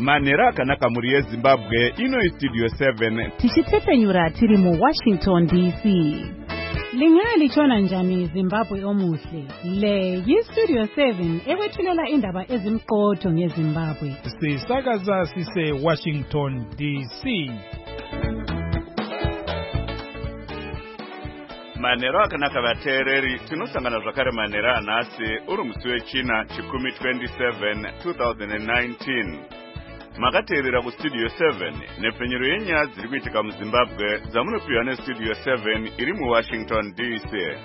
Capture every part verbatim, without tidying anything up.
Manera akanaka muri yeZimbabwe ino iStudio seven. Tichitepenyura tiri mu Washington D C. Lingaya lichona njani Zimbabwe omuhle. Le yiStudio seven ekwethulela indaba ezimqotho ngeZimbabwe. Sisakaza sise Washington D C. Manera akanaka vateereri tinosangana zvakare manera anhasi uri musi wechina chikumi twenty-seven twenty nineteen. Makateerera kuStudio seven nepfenyero yenyaya dziri kuitika muZimbabwe dzamunopiwa neStudio seven iri muWashington D C.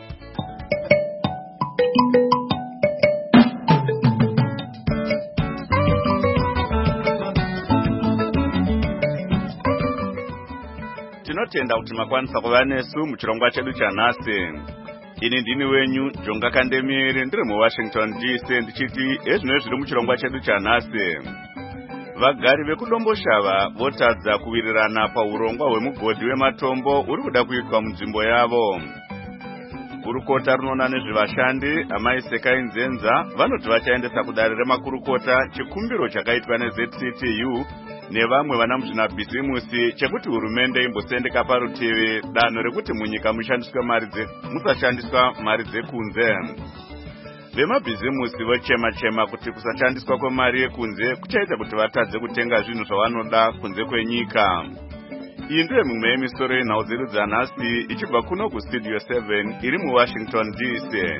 Tinotenda kuti makwanisa kuva nesu muchirongwa chedu chanhasi. Ini ndini wenyu Jonga Kandemieri ndiri muWashington D C ndichiti ezvino zviri muchirongwa chedu chanhasi. Vagari vekudomboshava votadza kuwirirana paurongwa hwemugodhi wematombo uri kuda kuitwa munzvimbo yavo. Kurukota runoona nezvevashandi amai Sekai Nzenza vanoti vachaendesa kudare remakurukota chikumbiro chakaitwa neZ C T U nevamwe vana muzvinabhizimusi chekuti hurumende imbosendeka parutivi danho rekuti munyika mushandiswe mari dze musashandiswa mari dzekunze. Vemabhizimusi vochema chema kuti kusashandiswa kwemari yekunze kuchaita kuti vatadze kutenga zvinhu zvavanoda kunze kwenyika. Iyi ndiyo mimwe yemisoro yenhau dzedu dzanhasi ichibva kuno kuStudio seven iri muWashington D C.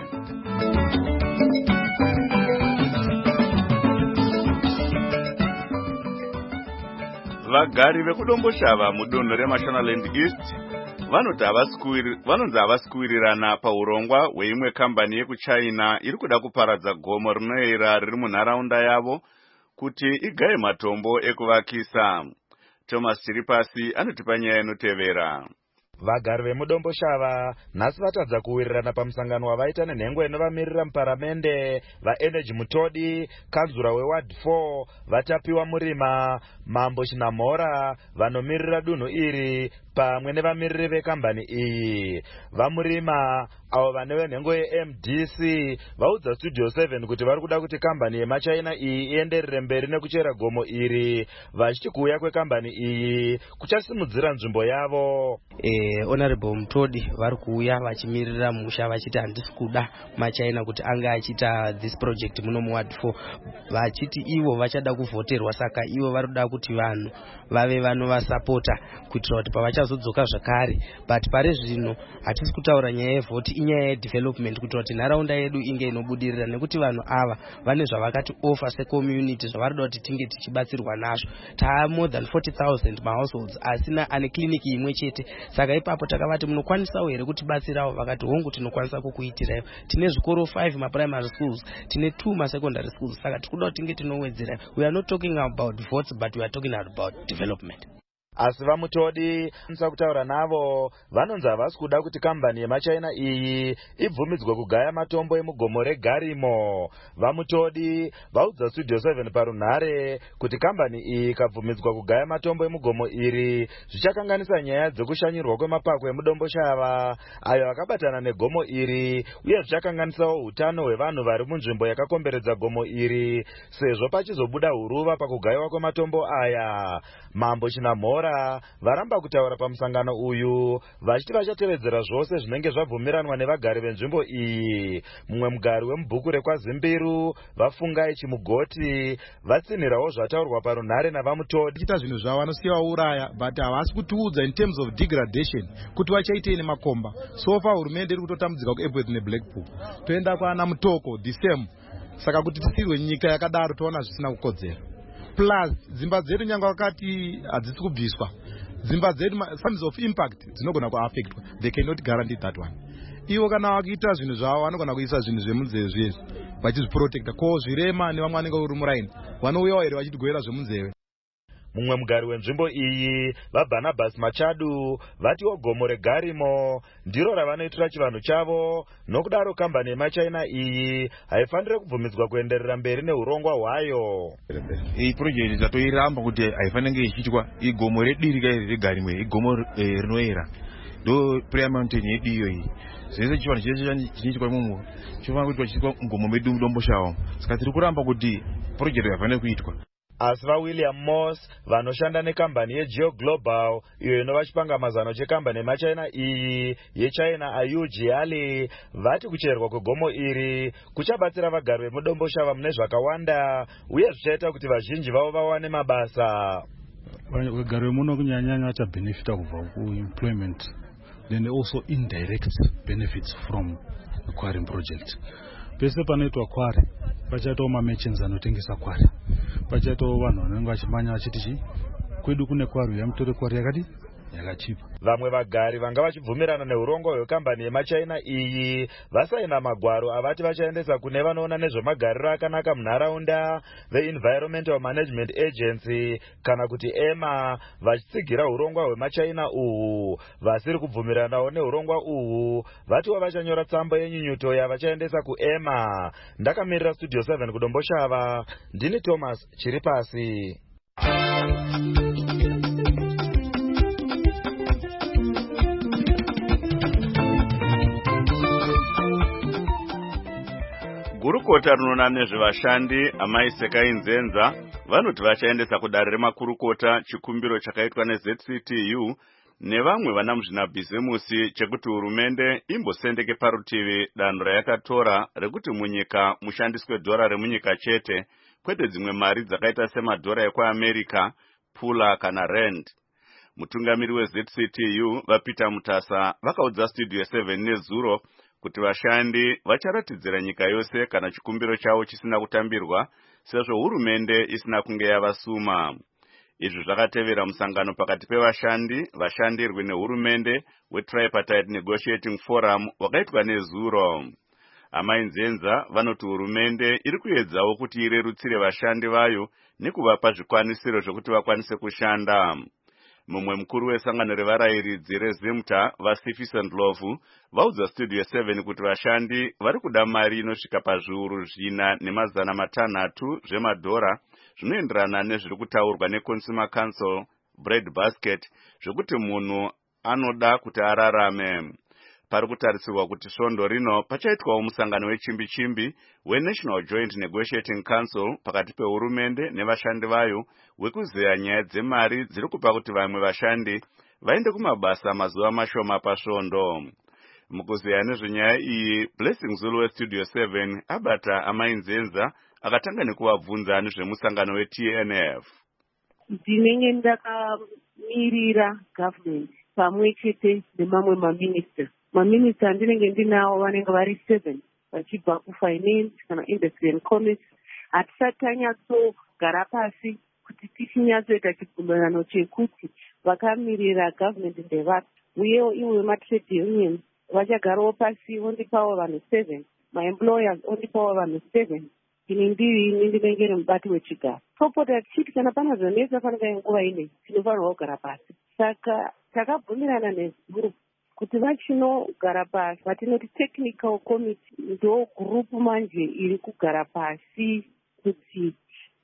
Vagari vekudomboshava mudunhu reMashonaland East vanoti vanonzi havasikuwirirana paurongwa hweimwe kambani yekuChina iri kuda kuparadza gomo rinoera riri munharaunda yavo kuti igaye matombo ekuvakisa. Thomas Chiripasi anotipa nyaya inotevera. Vagari vemudomboshava nhasi vatadza kuwirirana pamusangano wavaita nenhengo inovamirira muparamende vaEnergy Mutodi, kanzura weWard four, vatapiwa Murima, Mambo Shinamhora vanomirira dunhu iri pamwe nevamiriri vekambani iyi. VaMurima avo vane venhengo yeM D C vaudza Studio seven kuti vari kuda kuti kambani yemaChina iyi ienderere mberi nekuchera gomo iri, vachiti kuuya kwekambani iyi kuchasimudzira nzvimbo yavo. Eh, Honorable Mutodi vari kuuya vachimirira musha vachiti handisi kuda maChina kuti anga achita this project muno muWard four, vachiti ivo vachada kuvhoterwa, saka ivo vari kuda kuti vanhu vave vanovasapota kuitira kuti pavachazodzoka zvakare. But pari zvino hatisi kutaura nyaya yevhoti, inyaya yedevelopment kuitira kuti nharaunda yedu inge inobudirira, nekuti vanhu ava vane zvavakati offer secommunity zvavari kuda kuti tinge tichibatsirwa nazvo. Taa more than forty thousand mahouseholds asina ane kliniki imwe chete, saka ipapo takavati munokwanisa here kuti batsirawo, vakati hongu tinokwanisa kukuitirayo. Tine zvikoro five maprimary schools, tine two masecondary schools, saka tikuda kuti tinge tinowedzera. We are not talking about votes, but we are talking about development. Asi vaMutodi vanotsa kutaura navo vanonzi havasi kuda kuti kambani yemaChina iyi ibvumidzwe kugaya matombo emugomo reGarimo. VaMutodi vaudza Studio seven parunhare kuti kambani iyi ikabvumidzwa kugaya matombo emugomo iri zvichakanganisa nyaya dzekushanyirwa kwemapako emudomboshava ayo akabatana negomo iri, uye zvichakanganisawo utano hwevanhu vari munzvimbo yakakomberedza gomo iri, sezvo pachizobuda huruva pakugayiwa kwematombo aya. Mambo Shinamhora varamba kutaura pamusangano uyu vachiti vachatevedzera zvose zvinenge zvabvumiranwa nevagari venzvimbo iyi. Mumwe mugari wemubhuku rekwaZimbiru Vafungai Chimugoti vatsinhirawo zvataurwa parunhare navaMutodi. Chita zvinhu zvavo vanosiya uraya, but havasi kutiudza in terms of degradation kuti vachaitei nemakomba. So far hurumende iri kutotambudzika kuEbweth neBlackpool, toenda kwaana Mutoko the same. Saka kuti tisirwe nyika yakadaro toona zvisina kukodzera. Plus dzimba dzedu nyangwa vakati hadzisi kubviswa, dzimba dzedu sums of impact dzinogona kuaffectwa, they cannot guarantee that one. Ivo kana vakuita zvinhu zvavo vanogona kuisa zvinhu zvemunzeve zvezvi vachizviprotecta, ko zvirema nevamwe vanenge uri muraini vanouyawo here vachitigoera zvemunzeve. Mumwe mugari wenzvimbo iyi vaBarnabas Machadu vatiwo gomo reGarimo ndiro ravanoitira chivanhu chavo, nokudaro kambani yemaChina iyi haifaniri kubvumidzwa kuenderera mberi neurongwa hwayo. Iyi project dzatoiramba kuti haifanenge ichiitwa, igomo rediri kai reGarimo, igomo rinoera, ndo prayer mountain yedu iyo iyi. Zvese chivanhu chese chinoitwa imomo chinofanira kuitwa chiitwa mugomo medu mudomboshava, saka tiri kuramba kuti project haifaniri kuitwa. asi vaWilliam Moss vanoshanda nekambani yeGeo Global iyo inova chipangamazano chekambani yemachina iyi yechina Ayu Jiali vati kucherwa kwegomo iri kuchabatsira vagari vemudomboshava mune zvakawanda uye zvichaita kuti vazhinji vavo vawane mabasa. Vagari vemuno kunyanyanya vachabenefita kubva kuemployment, then also indirect benefits from the quarrying project. Pese panoitwa kwari pachaitawo mamechens anotengesa kwari, pachaitawo vanhu vanenge vachimanya vachiti chi kwedu kune kwari yamutore kwari yakati yakachipa. Vamwe vagari vanga vachibvumirana neurongo hwekambani yemachina iyi vasaina magwaro avati vachaendesa kune vanoona nezvemagariro akanaka munharaunda veEnvironmental Management Agency kana kuti ema, vachitsigira urongwa hwemachina uhu. Vasiri kubvumiranawo neurongwa uhu vatiwo vachanyora tsamba yenyunyuto yavachaendesa kuema. Ndakamirira Studio seven kudomboshava, ndini Thomas Chiripasi. Gurukota rinoona nezvevashandi Amai Sekai Nzenza vanoti vachaendesa kudare remakurukota chikumbiro chakaitwa neZ C T U nevamwe vana muzvinabhizimusi chekuti hurumende imbosendeke parutivi danho rayakatora rekuti munyika mushandiswe dhora remunyika chete kwete dzimwe mari dzakaita semadhora ekuAmerica, pula kana rand. Mutungamiri weZ C T U vaPeter Mutasa vakaudza Studio seven nezuro kuti vashandi vacharatidzira nyika yose kana chikumbiro chavo chisina kutambirwa sezvo hurumende isina kunge yavasuma. Izvi zvakatevera musangano pakati pevashandi, vashandirwi nehurumende weTripartite Negotiating Forum wakaitwa nezuro. Amai Nzenza vanoti hurumende iri kuedzawo kuti irerutsire vashandi vayo nekuvapa zvikwanisiro zvokuti vakwanise kushanda. Mumwe mukuru wesangano revarayiridzi reZimta vaStephen Ndlovu vaudza Studio seven kuti vashandi vari kuda mari inosvika pazviuru zvina nemazana matanhatu zvemadhora zvinoenderana nezviri kutaurwa neConsumer Council Bread Basket zvekuti munhu anoda kuti ararame. Pari kutarisirwa kuti svondo rino pachaitwawo musangano wechimbi-chimbi weNational Joint Negotiating Council pakati pehurumende nevashandi vayo wekuzeya nyaya dzemari dziri kupa kuti vamwe vashandi vaende kumabasa mazuva mashoma pasvondo. Mukuzeya nezvenyaya iyi, Blessing Zulu weStudio seven abata Amai Nzenza akatanga nekuvabvunza nezvemusangano weT N F. Ndinenge ndakamirira government pamwe chete nemamwe maminister. Maminista andinenge ndinawo vanenge vari seven vachibva kufinance kana industry and commerce. Hatisati tanyatsogara pasi kuti tichinyatsoita chibvumirano chekuti vakamirira government ndevapi, uyewo ivo vematrade unions vachagarawo pasi vondipawo vanhu seven, maemployers ondipawo vanhu seven. Ini ndiri ndinenge mubati wechigaro. Topota tichiti kana pana zvonetsa panenge nguva ine tinofanirwa kugara pasi. Saka takabvumirana nezuro kuti vachinogara pasi vatinoti technical committee ndo group manje iri kugara pasi kuti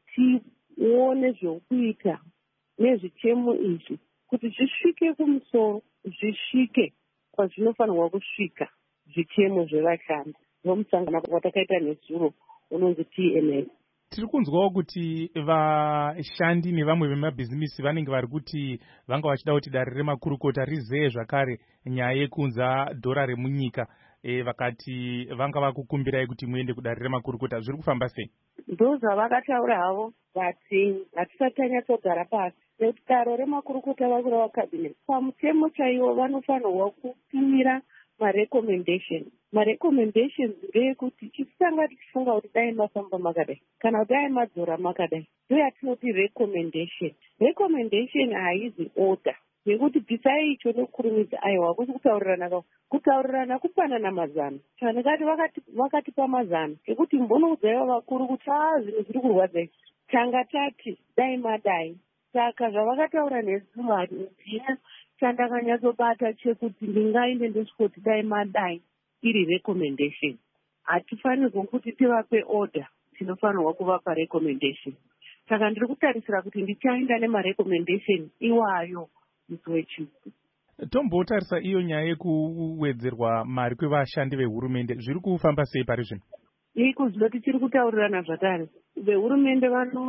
tione zvokuita nezvichemo izvi kuti zvisvike kumusoro, zvisvike kwazvinofanirwa kusvika zvichemo zvevashandi vomusangano watakaita nezuro unonzi T N S. Tiri kunzwawo kuti vashandi nevamwe vemabhizimisi vanenge vari kuti vanga vachida kuti dare remakurukota rizeye zvakare nyaya yekunza dhora remunyika. E, vakati vanga vakukumbirai kuti muende kudare remakurukota. Zviri kufamba sei? Ndo zvavakataura havo vati hatisati tanyatsogara pasi nekuti dare remakurukota vakura vakabineti pamutemo chaiwo vanofanirwa kupimira marecommendation. Marecommendations ndeyekuti tisanga tichifunga kuti dai mafamba makadai kana kuti dai madzora makadai, ndo yatinoti recommendation. Recommendation haizi order yekuti bvisai icho nokurumidza aiwa kuti kutaurirana kwavo kutaurirana kupanana mazano. Chanekati vakati vakatipa mazano ekuti mbonoudzaiwa vakuru kuti aa zvinhu zviri kurwadza tanga tati dai madai. Saka zvavakataura nezuro handina chandakanyatsobata chekuti ndingainde ndosvikoti dai madai iri recommendation. Hatifanirwa kuti tivape order, tinofanirwa kuvapa recommendation. Saka ndiri kutarisira kuti ndichaenda nemarecommendation iwayo musi wechiku. Tombotarisa iyo nyaya yekuwedzerwa mari kwevashandi vehurumende zviri kufamba sei pari zvino? Iko zvinoti tiri kutaurirana zvakare. Vehurumende vano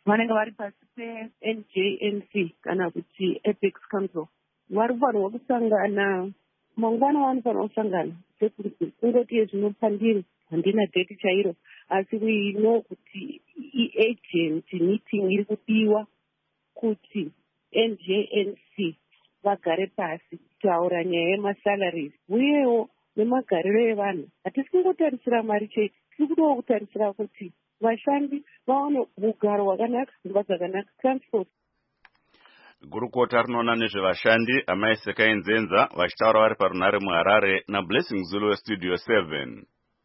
vanenge vari pasi pe-N J N C kana kuti Apex Council vari kufanirwa kusangana mangwana vanofanirwa kusangana sekuti kungoti zvinopandiri handina date chairo asi we know kuti i-agent meeting iri kudiwa kuti N J N C vagare pasi kutaura nyaya yemasalaries uyewo nemagariro evanhu. Hatisi kungotarisira mari chete, tiri kudawo kutarisira kuti vashandi vaone ugaro hwakanaka, dzimba dzakanaka, transport. Gurukota rinoona nezvevashandi amai Sekainzenza vachitaura vari parunare muHarare naBlessing Zulu weStudio seven.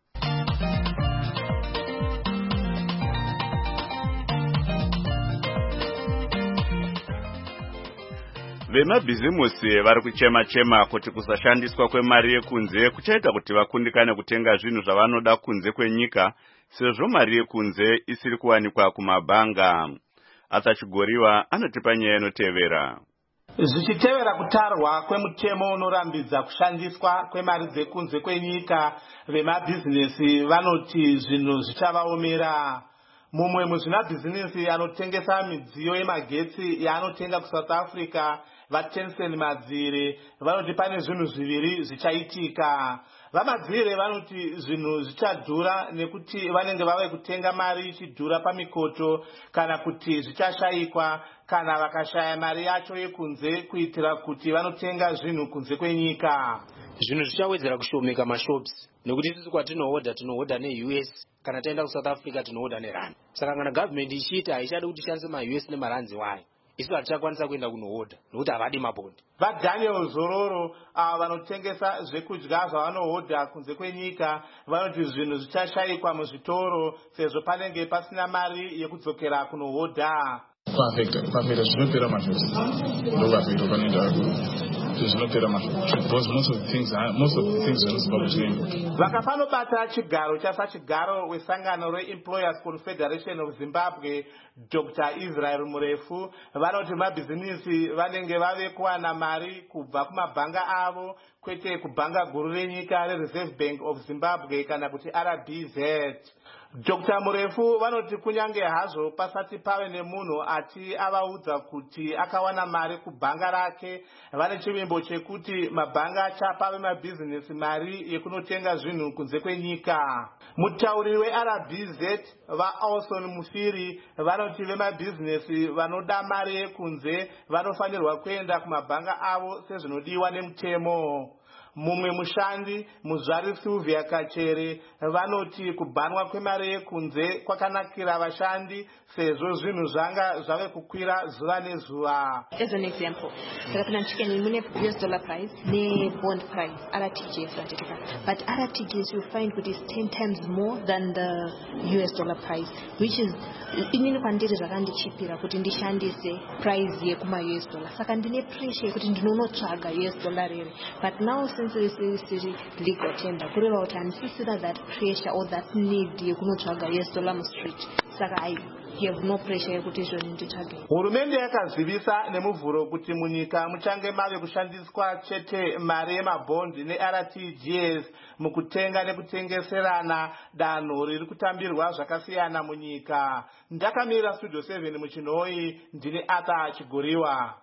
Vemabhizimusi vari kuchema-chema kuti kusashandiswa kwemari yekunze kuchaita kuti vakundikane kutenga zvinhu zvavanoda kunze kwenyika sezvo mari yekunze isiri kuwanikwa kumabhanga. Asachigoriwa anotipa nyaya inotevera. Zvichitevera kutarwa kwemutemo unorambidza kushandiswa kwemari dzekunze kwenyika, vemabhizinesi vanoti zvinhu zvichavaomera. Mumwe muzvimabhizinesi anotengesa midziyo yemagetsi yaanotenga kuSouth Africa, vaTensen Madzire, vanoti pane zvinhu zviviri zvichaitika. Vamadzire vanoti zvinhu zvichadhura nekuti vanenge vave kutenga mari ichidhura pamikoto kana kuti zvichashayikwa kana vakashaya mari yacho yekunze kuitira kuti vanotenga zvinhu kunze kwenyika. Zvinhu zvichawedzera kushomeka mashops nekuti sisi kwatinohodha tinohodha ne-U S kana taenda kuSouth Africa tinohodha nerand. Saka kana government ichiita haichade kuti ishandise ma-U S nemaranzi wayo, isu hatichakwanisa kuenda kunohodha nokuti havadi mabondi. VaDaniel Zororo ava vanotengesa zvekudya zvavanohodha kunze kwenyika vanoti zvinhu zvichashayikwa muzvitoro sezvo panenge pasina mari yekudzokera kunohodha. Perfect, perfect. Zvinopera mashops. Ndovafito panoenda zvinopera mashops. Because most of the things, most of the things are vakapanobata chigaro chasachigaro wesangano reEmployers Confederation of Zimbabwe, Doctor Israel Murefu, vanoti mabhizinisi vanenge vave kuwana mari kubva kumabhanga avo kwete kubhanga guru renyika reReserve Bank of Zimbabwe kana kuti R B Z. Doctor Murefu vanoti kunyange hazvo pasati pave nemunhu ati avaudza kuti akawana mari kubhanga rake, vane chivimbo chekuti mabhanga achapa vemabhizinesi mari yekunotenga zvinhu kunze kwenyika. Mutauriri weR B Z vaAlson Mufiri vanoti vemabhizinesi vanoda mari yekunze vanofanirwa kuenda kumabhanga avo sezvinodiwa nemutemo. Mumwe mushandi Muzvari Sylvia Kachere vanoti kubhanwa kwemari yekunze kwakanakira vashandi sezvo zvinhu zvanga zvave kukwira zuva nezuva. As an example, saka kana chicken mune U S dollar price ne bond price R T G S ratika, but R T G S you find that is ten times more than the U S dollar price, which is inini kwandiri zvakandichipira kuti ndishandise price yekuma U S dollar, saka ndine pressure yekuti ndinonotsvaga U S dollar rere, but now since we see legal tender kureva kuti handisisira that pressure or that need yekunotsvaga U S dollar mustreet, saka I have no pressure yekuti izvo nditsvage. Hurumende yakazivisa nemuvhuro kuti munyika muchange mave kushandiswa chete mari yemabhondi neR T G S mukutenga nekutengeserana, danho riri kutambirwa zvakasiyana munyika. Ndakamira Studio seven muChinoi, ndine Arthur Chigoriwa.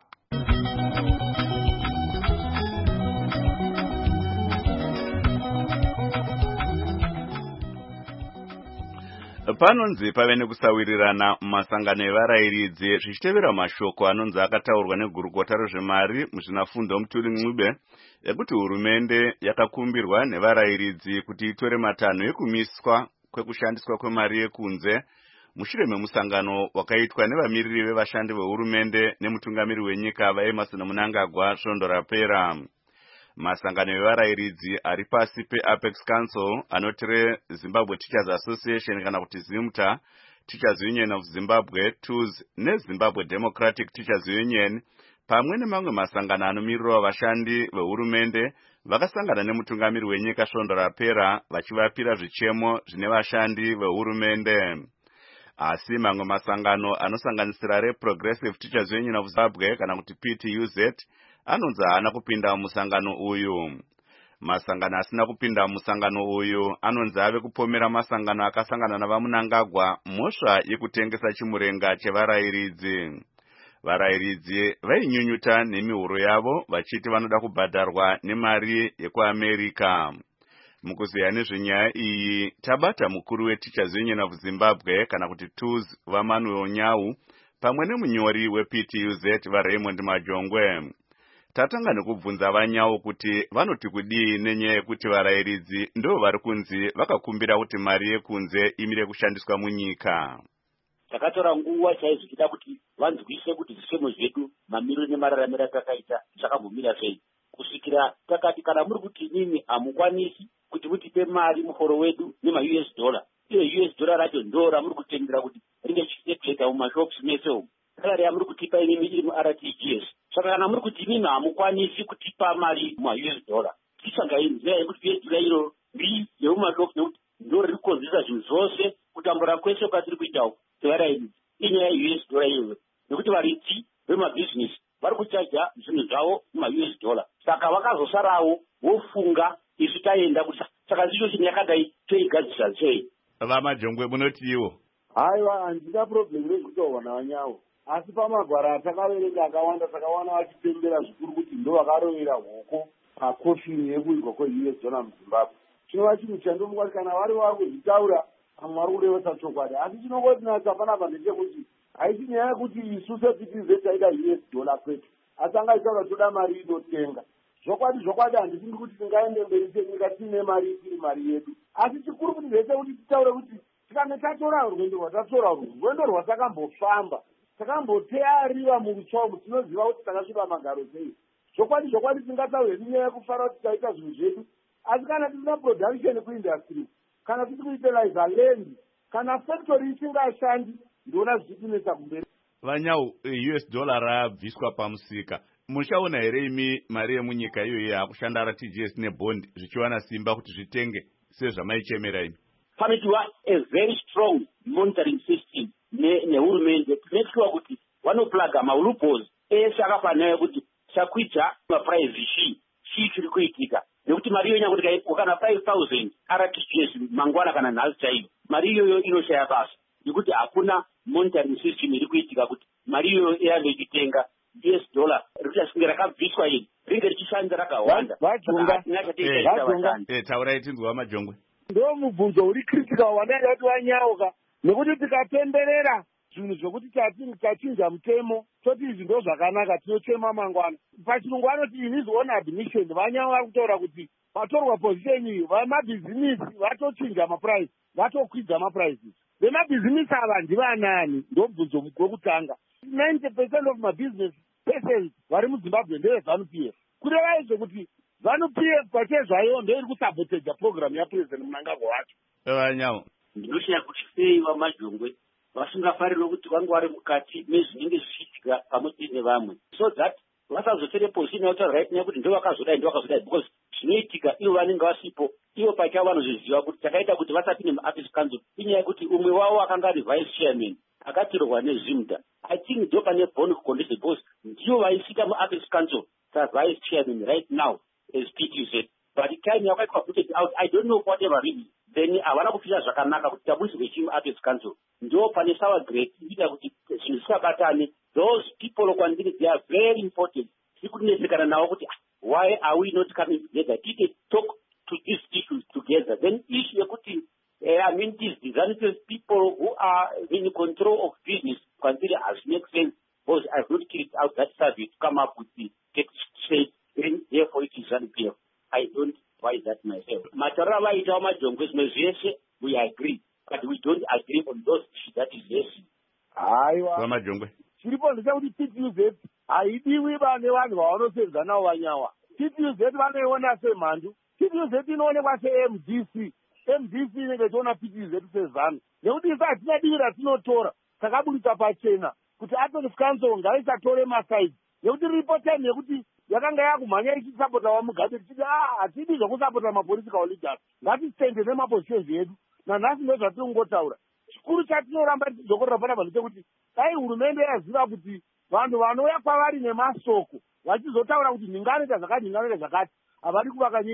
Panonzi pave nekusawirirana mumasangano evarayiridzi zvichitevera mashoko anonzi akataurwa negurukota rezvemari muzvinafundo Mutuli Ncube ekuti hurumende yakakumbirwa nevarayiridzi kuti itore matanho ekumiswa kwekushandiswa kwemari yekunze mushure memusangano wakaitwa nevamiriri vevashandi vehurumende nemutungamiri wenyika vaEmmerson Mnangagwa svondo rapera. Masangano evarayiridzi ari pasi peApex Council anotire Zimbabwe Teachers Association kana kuti ZIMTA, Teachers Union of Zimbabwe, T U Z neZimbabwe Democratic Teachers Union pamwe nemamwe masangano anomirira vashandi vehurumende vakasangana nemutungamiri wenyika svondo rapera vachivapira zvichemo zvine vashandi vehurumende. Asi mamwe masangano anosanganisira reProgressive Teachers Union of Zimbabwe kana kuti P T U Z anonzi haana kupinda musangano uyu. Masangano asina kupinda musangano uyu anonzi ave kupomera masangano akasangana navamunangagwa mhosva yekutengesa chimurenga chevarayiridzi. Varayiridzi vainyunyuta nemihoro yavo vachiti vanoda kubhadharwa nemari yekuAmerika. Mukuziya nezvenyaya iyi tabata mukuru weTeachers Union of Zimbabwe kana kuti T U Z vaManuel Nyau pamwe nemunyori weP T U Z vaRaymond Majongwe. Tatanga nekubvunza vaNyau kuti vanoti kudii nenyaya yekuti varayiridzi ndo vari kunzi vakakumbira kuti mari yekunze imire kushandiswa munyika. Takatora nguva chaizvikida kuti vanzwise kuti zvisemo zvedu mamiriro nemararamiro atakaita zvakambomira sei. Kusvikira takati kana muri kuti inini hamukwanisi kuti mutipe mari muhoro wedu nema-U S dollar. Iyo U S dollar racho ndo ramuri kutendera kuti ringe chicheketa mumashops mese umu. Salari yamuri kutipa inini iri mu-R T G S. Saka kana muri kuti inini hamukwanisi kutipa mari muma-U S dollar. Tisangainzira yekuti U S dollar iro ri yemumashops nekuti ndo riri kukonzesa zvinhu zvose kutambura kwese kwatiri kuita uku. Sevarayiridzi inyaya U S dollar iyoyo nekuti varidzi vemabhizinesi vari kuchaja zvinhu zvavo muma-U S dollar. Saka vakazosarawo vofunga isu taenda kuti saka ndicho chinhu yakadai toigadzisa sei. VaMajongwe munoti iwo? Haiwa, handina problem rekutaurwa navanyawo, asi pamagwara atakaverenga akawanda takawana vachipembera zvikuru kuti ndo vakarovera hoko pakoshini yekuigwa kwe-U S dollar muZimbabwe. Chinova chinhu chandomukati kana vari vari kuzvitaura vamwe vari kurevesa chokwadi, asi chinongotinatsa panapa ndechekuti haisi nyaya yekuti isu seP T Z taida U S dollar kwetu, asi angaitaura toda mari inotenga. Zvokwadi zvokwadi handifungi kuti tingaende mberi senyika tiine mari isiri mari yedu, asi chikuru kuti zvese kuti titaure kuti tikane tatora rwendo rwatatora urwu rwendo rwatakambofamba takamboteariva murutsva umu tinoziva kuti takasviba magaro sei. Zvokwadi zvokwadi tingataure nenyaya yekufara kuti taita zvinhu zvedu, asi kana tisina production kuindustry, kana tiri kuutiliza land, kana factory isingashandi, ndiona zvichitinetsa kumberi. VaNyau, U S dollar rabviswa pamusika. Muchaona here imi mari yemunyika iyoyi yakushanda R T G S nebond zvichiwana simba kuti zvitenge sezvamaichemera imi? Panotiwa a very strong monitoring system nehurumende to make sure kuti vanoplaga ma-loopholes ese akafanira kuti chakwidza maprice shi shi chiri kuitika. Nekuti mari iyoyo nyakuti kana five thousand R T G S mangwana kana nhasi chaiyo, mari iyoyo inoshaya basa nekuti hakuna monitoring system iri kuitika kuti mari iyoyo irambe ichitenga U S dollar richasvinge rakabviswa iri ringe richishanda rakawanda. Vajunga taurai tinzwa VaMajongwe. Ndo mubvunzo uri critical wandaida kuti wanyauka, nekuti tikatenderera zvinhu zvokuti tachinja mutemo toti izvi ndo zvakanaka tinochema mangwana. Pachirungu vanoti in his own admission Vanyawo vari kutaura kuti patorwa position iyi vamabhizinisi vatochinja maprice, vatokwidza maprices. Vemabhizinisi ava ndivanani? Ndo bvunzo wekutanga. ninety percent of mabusiness persons vari muZimbabwe ndeve ZANU-P F. Kureva izvo kuti ZANU-P F pachezvayo ndo iri kusaboteja program yaPresident Mnangagwa wacho. VaNyau, ndinoshaya kuti sei VaMajongwe vasingafarirwe kuti vange vari mukati mezvinenge zvichiitika pamwe chete nevamwe, so that vasazotore position yautaura right nekuti ndo vakazodai ndo vakazodai, because zvinoitika ivo vanenge vasipo ivo pachavo vanozviziva kuti takaita kuti vasapinde muAfrica Council inyaya yekuti umwe wavo akanga ari vice chairman akatirwa nezvimda. I think ndo pane bone kucondition because ndivo vaisvika muAfrica Council savice chairman right now as P T U Z, but time yakaitwa put out I don't know whatever really, then havana kupfira zvakanaka kuti taburiswe chii muAfrica Council. Ndo pane sour grade ita kuti zvinhu zvisabatane. Those people kwandiri they are very important. Tiri kunesekana navo kuti why are we not coming together? Did they talk to these issues together? Then issue yekuti uh, I mean these disadvantaged people who are in control of business consider as make sense, because I've not carried out that survey to come up with the text straight, and therefore it is ZANU-P F. I don't buy that myself. Matara vaita VaMajongwe zvimwe zvese we agree, but we don't agree on those issues that is yes. Haiwa VaMajongwe, chiripo ndechekuti P T U Z haidiwi vane vanhu vavanoseenza navo Vanyawa. P T U Z vanoiona semhandu. P T U Z inoonekwa se-M D C. M D C inenge ichiona P T U Z sezano nekuti isa hatina divi ratinotora takabudisa pachena kuti Apex Council ngaisatore masaidhi, nekuti ripo time yekuti yakanga yakumhanya ichisapota vaMugabe tichiti ah hatidi zvokusapota mapolitical leaders, ngatitende nemapositions edu. Nanhasi ndo zvatiri kungotaura. Chikuru chatinoramba tichizokorera panapa ndechekuti dai hurumende yaziva kuti vanhu vanouya kwavari nemasoko vachizotaura kuti ndinganoita zvakati ndinganoita zvakati havadi kuvaka nyika,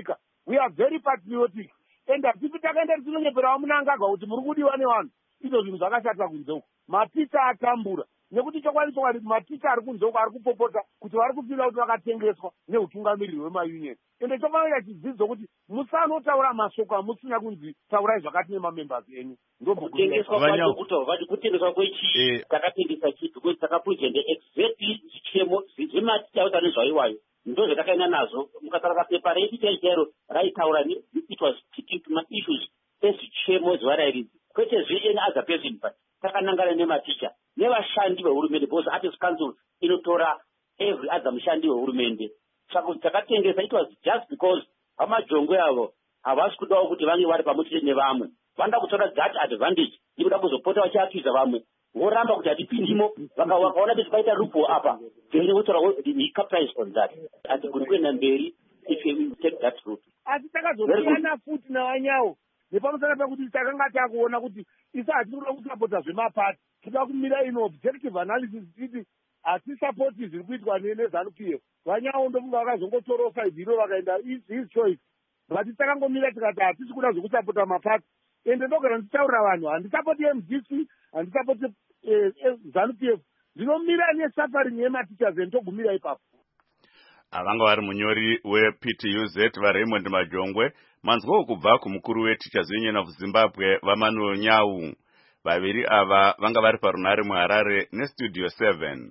we are very patriotic and hatipi takaenda tichinonyepera vamunangagwa kuti muri kudiwa nevanhu izvo zvinhu zvakashata kunze uku. Maticha atambura nekuti chokwadi chokwadi maticha ari kunze uku ari kupopota kuti vari kufira kuti vakatengeswa neutungamiriri hwemayunion. Ende chofanira chidzidzo kuti musanotaura mashoko amusina kunzi taurai zvakati nemamembers enyu. Kutengeswa kwacho kutaura kuti kutengeswa kwechii takatengesa chii because takapurezende exactly zvichemo zvematicha nezvaiwayo ndo zvatakaenda nazvo mukasara kapepa reiticha chero raitaura it was sticking to my issues ezvichemo zvarairidzi kwete zviyeni as a person but takanangana nematicha nevashandi vehurumende because artist council inotora every other mushandi wehurumende. Saka takatengesa it was just because vamajongwe avo havasi kudawo kuti vange vari pamwe nevamwe vanoda kutora that advantage ikuda kuzopota vachiakiza vamwe voramba kuti hatipindimo vakaona kuti paita rupo apa then votora he capitalize on that hatigoni kuenda mberi if you take that route. Asi takazosiyana futi navanyawo nepamusana pekuti takanga takuona kuti isa hatinoda kusapota zvemapati toda kumira ino objective analysis titi hatisapoti zviri kuitwa neZANU-P F. Vanyawo ndofunga vakazongotorosa idhiro vakaenda his choice but takangomira tikati hatisi kuda zvekusapota mapati ende ndogara ndichitaurira vanhu handisapoti M D C handisapoti ZANU-P F ndinomira nesuffering yematichers endogumira ipapo. Avanga vari munyori weP T U Z vaRaymond Majongwe manzwawo kubva kumukuru weTeachers Union of Zimbabwe vaManuel Nyau. Vaviri ava vanga vari parunare muHarare neStudio seven.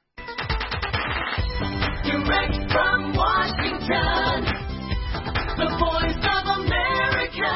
Direct from Washington, the voice of America,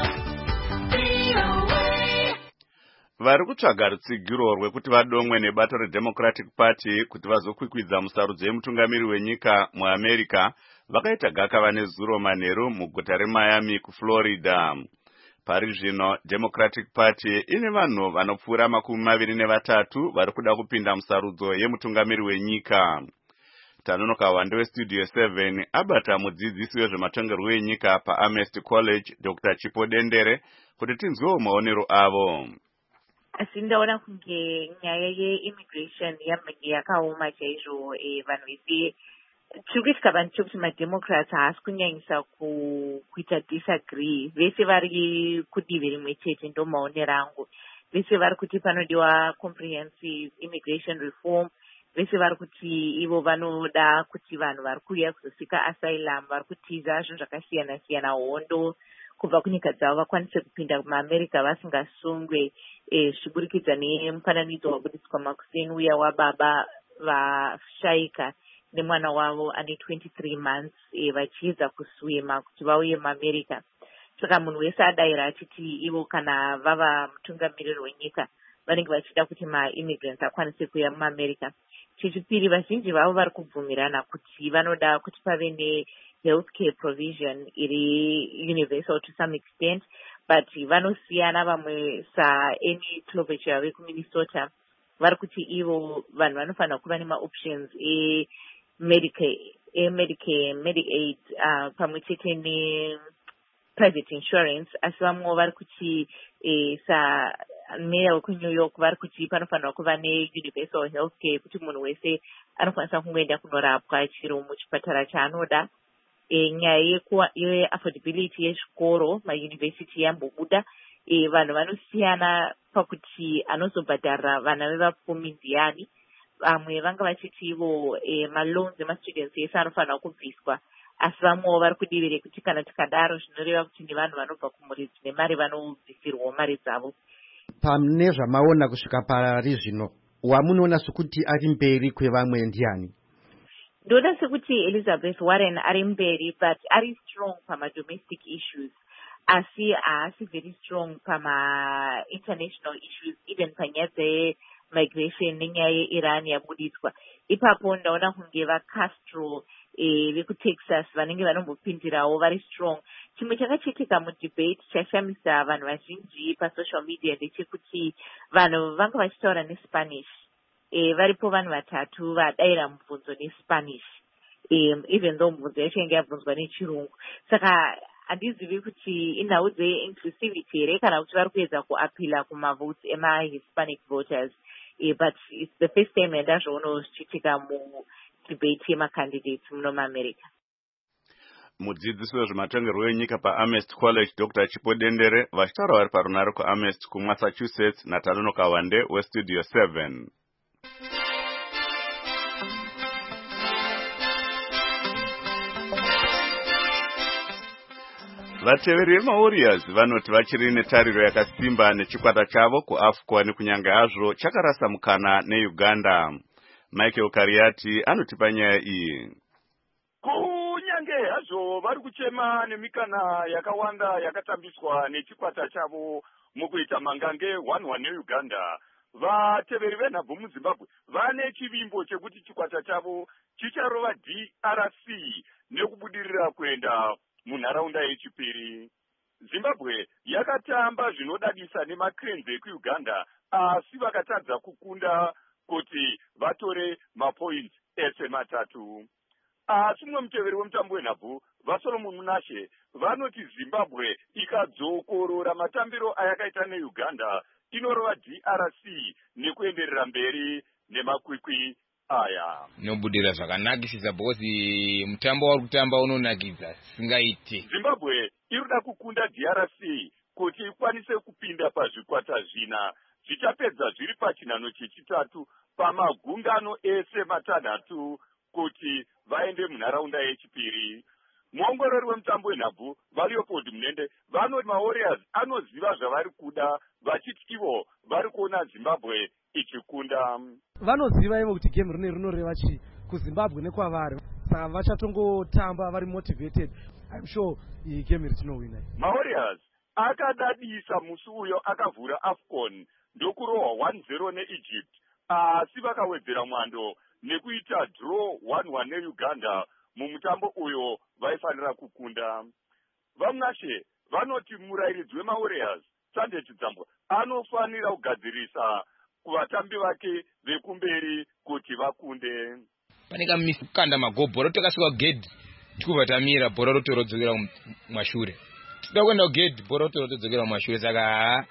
V O A. Vari kutsvaga rutsigiro rwekuti vadomwe nebato reDemocratic Party kuti vazokwikwidza musarudzo yemutungamiri wenyika muAmerica vakaita gakava nezuro manheru muguta reMiami kuFlorida. Pari zvino Democratic Party ine vanhu vanopfuura makumi maviri nevatatu vari kuda kupinda musarudzo yemutungamiri wenyika. Tanonoka wande weStudio seven abata mudzidzisi wezvematongerwo enyika paAmherst College Doctor Chipo Dendere kuti tinzwewo maonero avo. Asi ndaona kunge nyaya yeimmigration yakaoma chaizvo vanhu vese chiri kuitika vanhu chekuti mademocrats haasi kunyanyisa kuita disagree vese vari kudivi rimwe chete ndo maonero angu. Vese vari kuti panodiwa comprehensive immigration reform, vese vari kuti ivo vanoda kuti vanhu vari kuuya kuzosvika asylum vari kutiza zvinhu zvakasiyana siyana hondo kubva kunyika dzavo vakwanise kupinda kumaamerica vasingasungwe zviburikidza nemufananidzo wabudiswa makuseni uya wababa vashaika nemwana wavo ane twenty-three months vachiedza kuswima kuti vauye muamerica. Saka munhu wese adayira achiti ivo kana vava mutungamiriri wenyika vanenge vachida kuti maimmigrants akwanise kuuya muamerica. Chechipiri, vazhinji vavo vari kubvumirana kuti vanoda kuti pave nehealthcare provision iri universal to some extent, but vanosiyana. Vamwe saAny Klobuchar vekuMinnesota vari kuti ivo vanhu vanofanira kuva nemaoptions eMedicare, eMedicare, Medicaid uh, pamwe chete neprivate insurance. Asi vamwewo vari kuti sa mayor kuNew York vari kuti panofanira kuva neuniversal healthcare kuti munhu wese anokwanisa kungoenda kunorapwa chiro muchipatara chaanoda. E, nyaya yeaffordability yezvikoro mayunivhesiti yambobuda. E, vanhu vanosiyana pakuti anozobhadhara vana vevapfumi ndiani. Vamwe vanga vachiti ivo e, maloans emastudents ese anofanira kubviswa, asi vamwewo vari kudivi rekuti kana tikadaro zvinoreva kuti ni vanhu vanobva kumhuri dzine mari vanobvisirwawo mari dzavo. Pane zvamaona kusvika pari zvino, wamunoona sekuti ari mberi kwevamwe ndiani? Ndoda sekuti Elizabeth Warren ari mberi, but ari strong pama-domestic issues, asi haasi very strong pama-international issues, even panyaya dze-migration nenyaya yeIran yabudiswa. Ipapo ndaona kunge vaCastro e, vekuTexas vanenge vanombopindirawo vari strong. Chimwe chakachitika mudebate chashamisa vanhu vazhinji pasocial media ndechekuti vanhu vanga vachitaura neSpanish. E, varipo vanhu vatatu vadayira mubvunzo neSpanish, e, even though mubvunzo yacho inge yabvunzwa nechirungu. Saka handizivi kuti inhau dze-inclusivity here kana kuti vari kuedza kuapila kumavotes ema-Hispanic voters. E, but it's the first time endazvoonawo zvichiitika mudebate yemacandidates muno muAmerica. mudzidzisi wezvematongerwo enyika paamherst college Doctor Chipo Dendere vachitaura vari parunare kuamherst kumassachusetts naTanono Kawande westudio seven. Vateveri vemaWarriors vanoti vachiri netariro yakasimba nechikwata chavo kuAFCON kunyange hazvo chakarasa mukana neUganda. Michael Kariati anotipa nyaya iyi. Kunyange hazvo vari kuchema nemikana yakawanda yakatambiswa nechikwata chavo mukuita mangange one one neUganda, vateveri venhabvu muZimbabwe vane chivimbo chekuti chikwata chavo chicharova D R C nekubudirira kuenda munharaunda yechipiri. Zimbabwe yakatamba zvinodadisa nemaCranes ekuUganda asi vakatadza kukunda kuti vatore mapoints ese matatu. Asi mumwe muteveri wemutambo wenhabvu vaSolomon Munashe vanoti Zimbabwe ikadzokorora matambiro ayakaita neUganda inorova D R C nekuenderera mberi nemakwikwi aya. Nobudira zvakanakisisa because mutambo wari kutamba unonakidza singaiti. Zimbabwe irikuda kukunda D R C kuti ikwanise kupinda pazvikwata zvina zvichapedza zviri pachinhano chechitatu pamagungano ese matanhatu kuti vaende munharaunda yechipiri. Muongorori wemutambo wenhabvu vaLeopold Munende vanoti maWarriors anoziva zvavari kuda vachiti ivo vari kuona Zimbabwe ichikunda. Vanoziva ivo kuti game rine rinoreva chii kuZimbabwe nekwavari, saka vachatongotamba vari motivated. I'm sure iyi game richinowina. maWarriors akadadisa musi uyo akavhura AFCON ndokurohwa one zero neEgypt, asi vakawedzera mwando nekuita draw one one neUganda mumutambo uyo vaifanira kukunda. Vamunashe vanoti murairidzi wemaWarriors Sunday Chidzambwa anofanira kugadzirisa kuvatambi vake vekumberi kuti vakunde. Pane kamisi kukanda magoo, bhora takasvika kugedhi tikuvatamira, bhora rotorodzokera kumashure. Tida kuenda kugedhi, bhora rotorodzokera kumashure, saka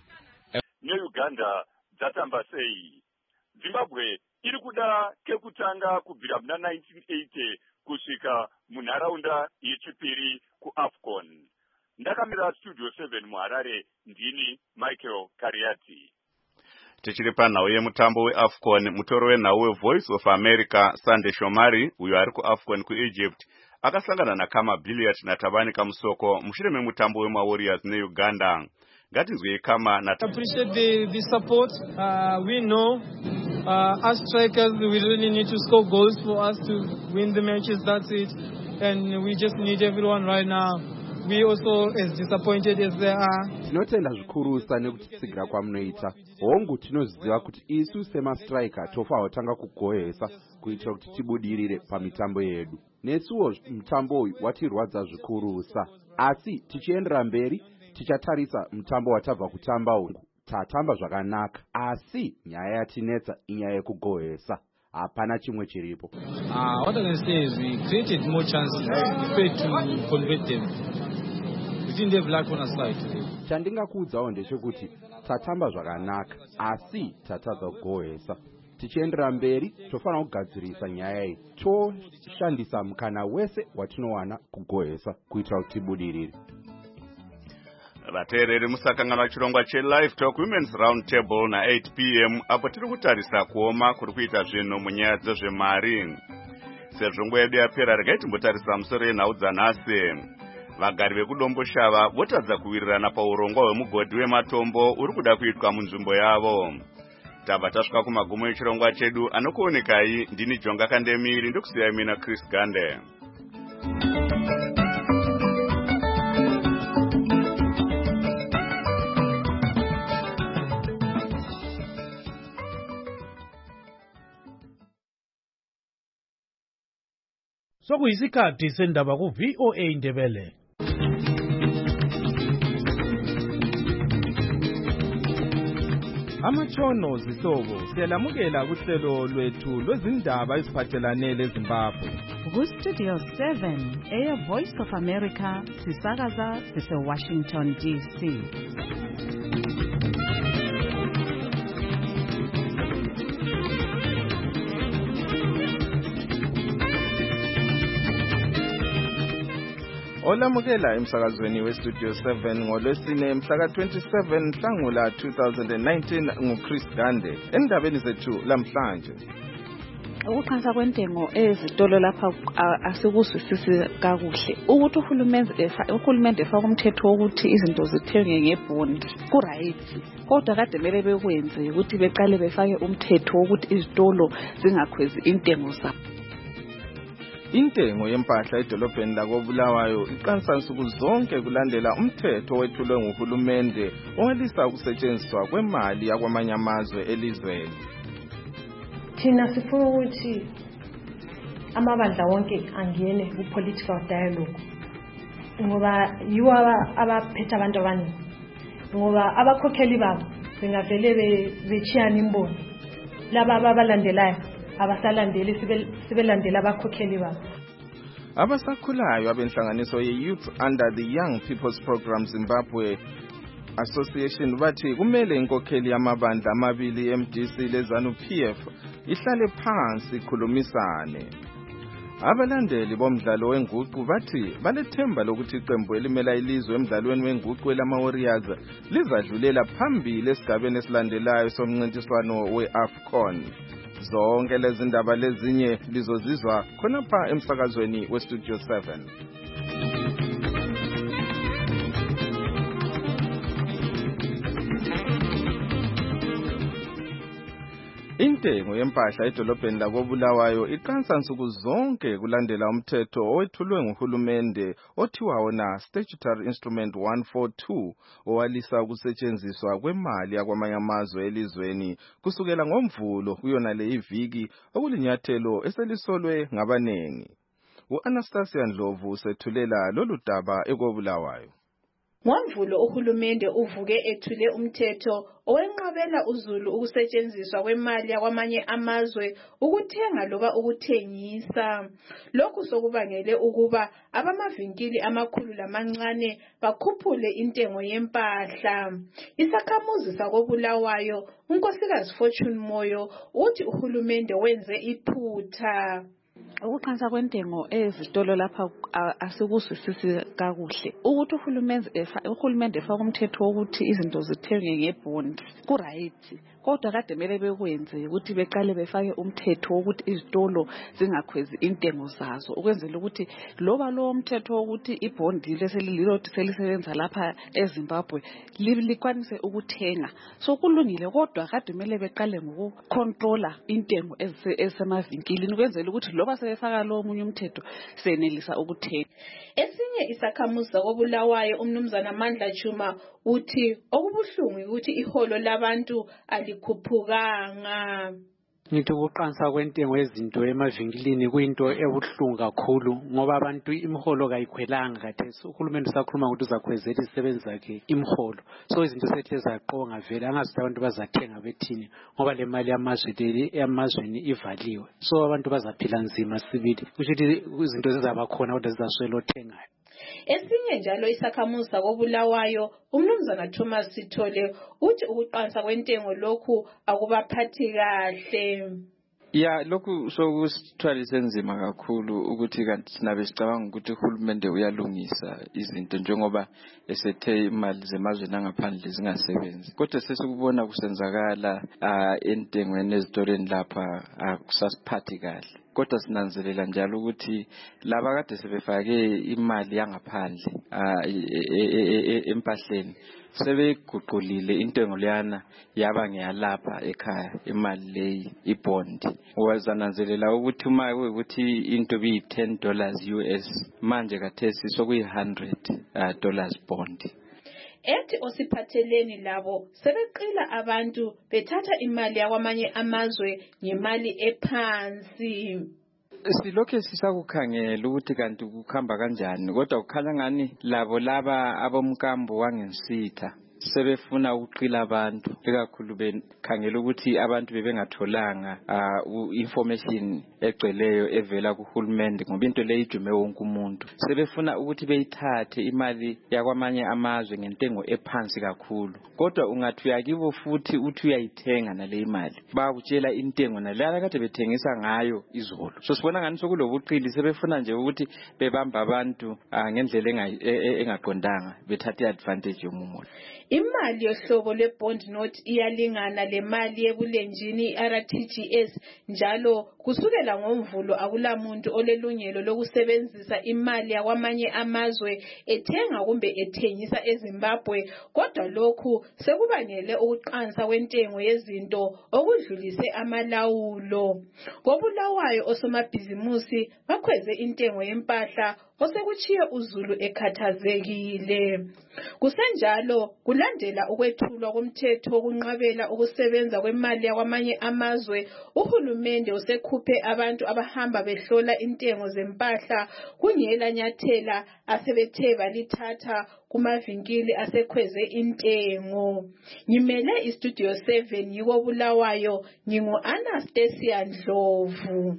neUganda dzatamba sei? Zimbabwe iri kuda kekutanga kubvira muna nineteen eighty kusvika munharaunda yechipiri kuAFCON. Ndakamira studio seven muHarare, ndini Michael Kariati. Tichiri panhau yemutambo weAFCON, mutoro wenhau weVoice of America Sunday Shomari uyo ari kuAFCON kuEgypt akasangana naKama Billiat naTabani Kamusoko mushure memutambo wemaWarriors neUganda. Ngatinzwei Kama na appreciate the, the support. Uh, we know uh, as strikers we really need to score goals for us to win the matches, that's it. And we just need everyone right now. We also as disappointed as they are. Tinotenda zvikurusa nekutitsigira kwamunoita. Hongu tinoziva kuti isu semastriker tofa watanga kugohesa kuitira kuti tibudirire pamitambo yedu. Nesuwo mutambo uyu watirwadza zvikurusa. Asi tichiendera mberi tichatarisa mutambo watabva kutamba uyu. Tatamba zvakanaka. Asi nyaya yatinetsa inyaya yekugohesa. Hapana chimwe chiripo. Uh, what I can say is we created more chances. We failed to convert them. We didn't have luck on our side. Chandingakuudzawo ndechekuti tatamba zvakanaka asi tatadza kugohesa. Tichiendera mberi tofanira kugadzirisa nyaya iyi. Toshandisa mukana wese watinowana kugohesa kuitira kuti tibudirire. Vateereri musakangana chirongwa cheLive Talk Women's Round Table na eight p m apo tiri kutarisa kuoma kuri kuita zvinhu munyaya dzezvemari. Sezvo nguva yedu yapera, regai timbotarisa musoro yenhau dzanhasi. Vagari vekudomboshava votadza kuwirirana paurongwa hwemugodhi wematombo uri kuda kuitwa munzvimbo yavo. Tabva tasvika kumagumo echirongwa chedu. Anokuonekai ndini Jonga Kandemiri, ndokusiyai mina Chris Gande. Sokuyisikhathi sendaba ku-V O A Ndebele. Amatshono zihlobo siyalamukela kuhlelo lwethu lwezindaba eziphathelane leZimbabwe. Ku-Studio seven eyeVoice of America sisakaza sise-Washington D C. olamukela emsakazweni westudio seven ngolwesine mhla twenty-seven Nhlangula two thousand nineteen nguChris Gande. Endabeni zethu lamhlanje, ukuqhansa kwentengo ezitolo lapha asikuzwisisi kakuhle ukuthi uhulumende uhulumende efaka umthetho wokuthi izinto zithengwe ngebond ku right, kodwa kade mele bekwenze ukuthi beqale befake umthetho wokuthi izitolo zingakhwezi intengo zabo. Intengo yempahla edolobheni lakoBulawayo iqansa nsuku zonke kulandela umthetho wethulwe nguhulumende owalisa ukusetshenziswa kwemali yakwamanye amazwe elizweni. Thina sifuna ukuthi amabandla wonke angene ku-political dialogue ngoba yiwo abaphethe abantu abaningi, ngoba abakhokheli babo bengavele bechiyana imbono, laba ababalandelayo abasalandeli sibelandela abakhokheli babo. Abasakhulayo abenhlanganiso ye-Youth Under the Young People's Program Zimbabwe Association bathi kumele inkokheli yamabandla amabili M D C leZANU P F ihlale phansi ikhulumisane. Abalandeli bomdlalo wenguqu bathi balethemba lokuthi iqembu elimela ilizwe emdlalweni wenguqu elama-Warriors lizadlulela phambili esigabeni esilandelayo somncintiswano we-AFCON. Zonke lezi ndaba lezinye lizozizwa khonapha emsakazweni westudio seven. Intengo yempahla edolobheni lakoBulawayo iqansa nsuku zonke kulandela umthetho owethulwe nguhulumende othiwa wona Statutory Instrument one forty-two owalisa ukusetshenziswa kwemali yakwamanye amazwe elizweni kusukela ngoMvulo kuyona le iviki, okulinyathelo eselisolwe ngabanengi. U-Anastasia Ndlovu usethulela lolu daba ekoBulawayo. NgoMvulo uhulumende uvuke ethule umthetho owenqabela uZulu ukusetshenziswa kwemali yakwamanye amazwe ukuthenga loba ukuthengisa. Lokhu sokubangele ukuba abamavinkili amakhulu lamancane bakhuphule intengo yempahla. Isakhamuzi sakoBulawayo uNkosikazi Fortune Moyo uthi uhulumende wenze iphutha. Ukuqhansa kwentengo ezitolo lapha asikuzwisisi kakuhle ukuthi uhulumende uhulumende efaka umthetho wokuthi izinto zithengwe ngebond ku right, kodwa kade mele bekwenze ukuthi beqale befake umthetho wokuthi izitolo zingakhwezi intengo zazo, ukwenzela ukuthi loba lo umthetho wokuthi ibond leseliloti selisebenza lapha eZimbabwe likwanise ukuthenga. So kulungile, kodwa kade mele beqale ngokucontrola intengo ezisemavinkilini ukwenzela ukuthi loba sebefaka lo omunye umthetho senelisa ukuthenga. Esinye isakhamuzi sakoBulawayo umnumzana Mandla Chuma uthi okubuhlungu ukuthi iholo labantu alikhuphukanga. Ngithi ukuqansa kwentengo yezinto emavinkilini kuyinto ebuhlungu kakhulu ngoba abantu imiholo kayikhwelanga khathesi. Uhulumende usakhuluma ukuthi uzakhwezela izisebenzi zakhe imiholo, so izinto sethe zaqonga vele angazi abantu bazathenga bethini ngoba le mali yamazwe yamazweni ivaliwe, so abantu bazaphila nzima sibili kusho ukuthi izinto zizaba khona kodwa zizaswela othengayo. Esinye njalo isakhamuzi sakoBulawayo umnumzana Thomas Sithole uthi ukuqansa kwentengo lokhu akubaphathi kahle. Ya lokhu sokusithwalisa enzima kakhulu ukuthi kanti sinabe sicabanga ukuthi uhulumende uyalungisa izinto njengoba esethe imali zemazweni angaphandle zingasebenzi, kodwa sesikubona kusenzakala entengweni ezitolweni lapha akusasiphathi kahle. Kodwa sinanzelela njalo ukuthi laba kade sebefake imali yangaphandle empahleni sebeguqulile intengo leyana yaba ngeyalapha ekhaya imali leyi ibond. Wazananzelela ukuthi uma ukuthi into bi ten dollars U S manje kathesi sokuyi one hundred dollars bond. Ethi osiphatheleni labo sebeqila abantu bethatha imali yakwamanye amazwe ngemali ephansi. Silokhe sisakukhangela ukuthi kanti kukhamba kanjani, kodwa kukhanya ngani labo laba abomkambo wangensitha sebefuna ukuqila abantu, ekakhulu bekhangela ukuthi abantu bebengatholanga information egcweleyo evela kuhulumende ngoba into le ijume wonke umuntu. Sebefuna ukuthi beyithathe imali yakwamanye amazwe ngentengo ephansi kakhulu. Kodwa ungathi uyakibo futhi uthi uyayithenga nale imali. Bakutshela intengo nalala kade bethengisa ngayo izolo. So sibona ngani sokulobuqili sebefuna nje ukuthi bebamba abantu ngendlela engaqondanga bethathe advantage yomumuntu. Imali yohlobo lwe-bond note iyalingana le mali yebulenjini i-R T G S njalo kusukela ngoMvulo akulamuntu olelungelo lokusebenzisa imali yakwamanye amazwe ethenga kumbe ethengisa eZimbabwe, kodwa lokhu sekubangele ukuqansa kwentengo yezinto okudlulise amalawulo. Kobulawayo osomabhizimusi bakhweze intengo yempahla osekuchiye uZulu ekhathazekile. Kusenjalo kulandela ukwethulwa komthetho wokunqabela ukusebenza kwemali yakwamanye amazwe, uhulumende usekhuphe abantu abahamba behlola intengo zempahla kungela nyathela asebethe balithatha kumavinkili asekhweze intengo. Ngimele iStudio seven yiko Bulawayo, ngingu Anastasia Ndlovu.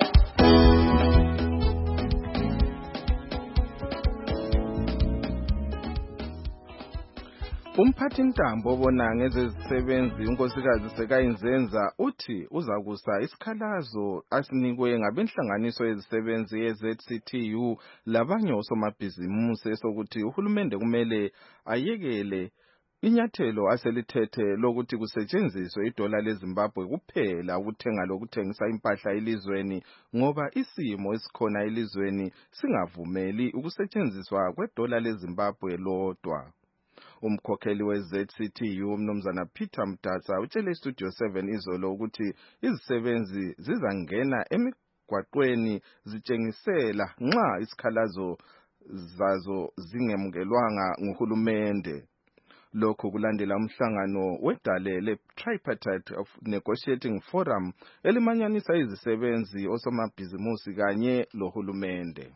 Umphathi ntambo obona ngezezisebenzi unkosikazi Sekayinzenza uthi uzakusa isikhalazo asinikwe ngabenhlanganiso yezisebenzi ye-Z C T U labanye osomabhizimusi sokuthi uhulumende kumele ayekele inyathelo aselithethe lokuthi kusetshenziswe idola leZimbabwe kuphela ukuthenga lokuthengisa impahla elizweni ngoba isimo esikhona elizweni singavumeli ukusetshenziswa kwedola leZimbabwe lodwa. Umkhokheli we-Z C T U umnumzana Peter Mdatsa utshele iStudio seven izolo ukuthi izisebenzi zizangena emigwaqweni zitshengisela nxa isikhalazo zazo zingemukelwanga nguhulumende. Lokhu kulandela umhlangano wedale le-Tripartite of Negotiating Forum elimanyanisa izisebenzi osomabhizimusi kanye lohulumende.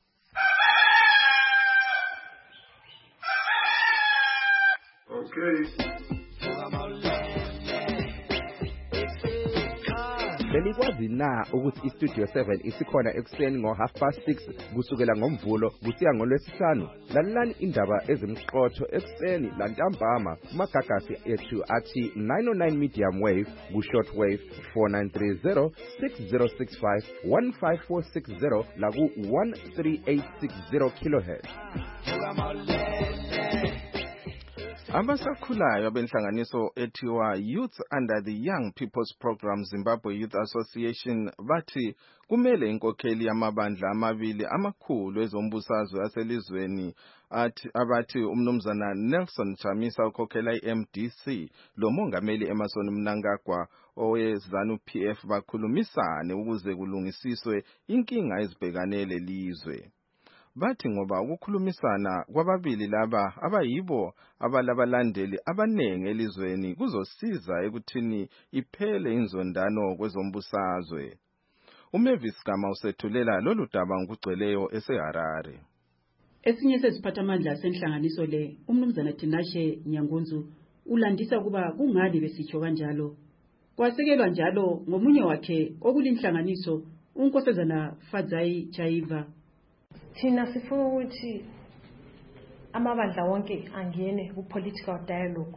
Okay. Belikwazi na ukuthi iStudio seven isikhona ekuseni ngo half past six kusukela ngoMvulo kusiya ngoLwesihlanu. Lalelani indaba ezimqotho ekuseni lantambama kumagagasi ethu athi nine oh nine medium wave ku short wave four nine three zero six zero six five one five four six zero la ku one three eight six zero kilohertz. Abasakhulayo abenhlanganiso ethiwa Youth Under the Young People's Program Zimbabwe Youth Association bathi kumele inkokheli yamabandla amabili amakhulu ezombusazwe aselizweni athi abathi umnumzana Nelson Chamisa ukhokhela i-M D C lo mongameli Emerson Mnangagwa oweZANU P F bakhulumisane ukuze kulungisiswe inkinga ezibhekane lelizwe. Bathi ngoba ukukhulumisana kwababili laba abayibo abalabalandeli abanengi elizweni kuzosiza ekuthini iphele inzondano kwezombusazwe. uMavis Gama usethulela lolu daba ngokugcweleyo eseHarare. Esinye seziphathamandla senhlanganiso le umnumzana Tinashe Nyangunzu ulandisa kuba kungani besitsho kanjalo. Kwasekelwa njalo ngomunye wakhe okulinhlanganiso unkosazana Fadzai Chaiva. Thina sifuna ukuthi amabandla wonke angene ku political dialogue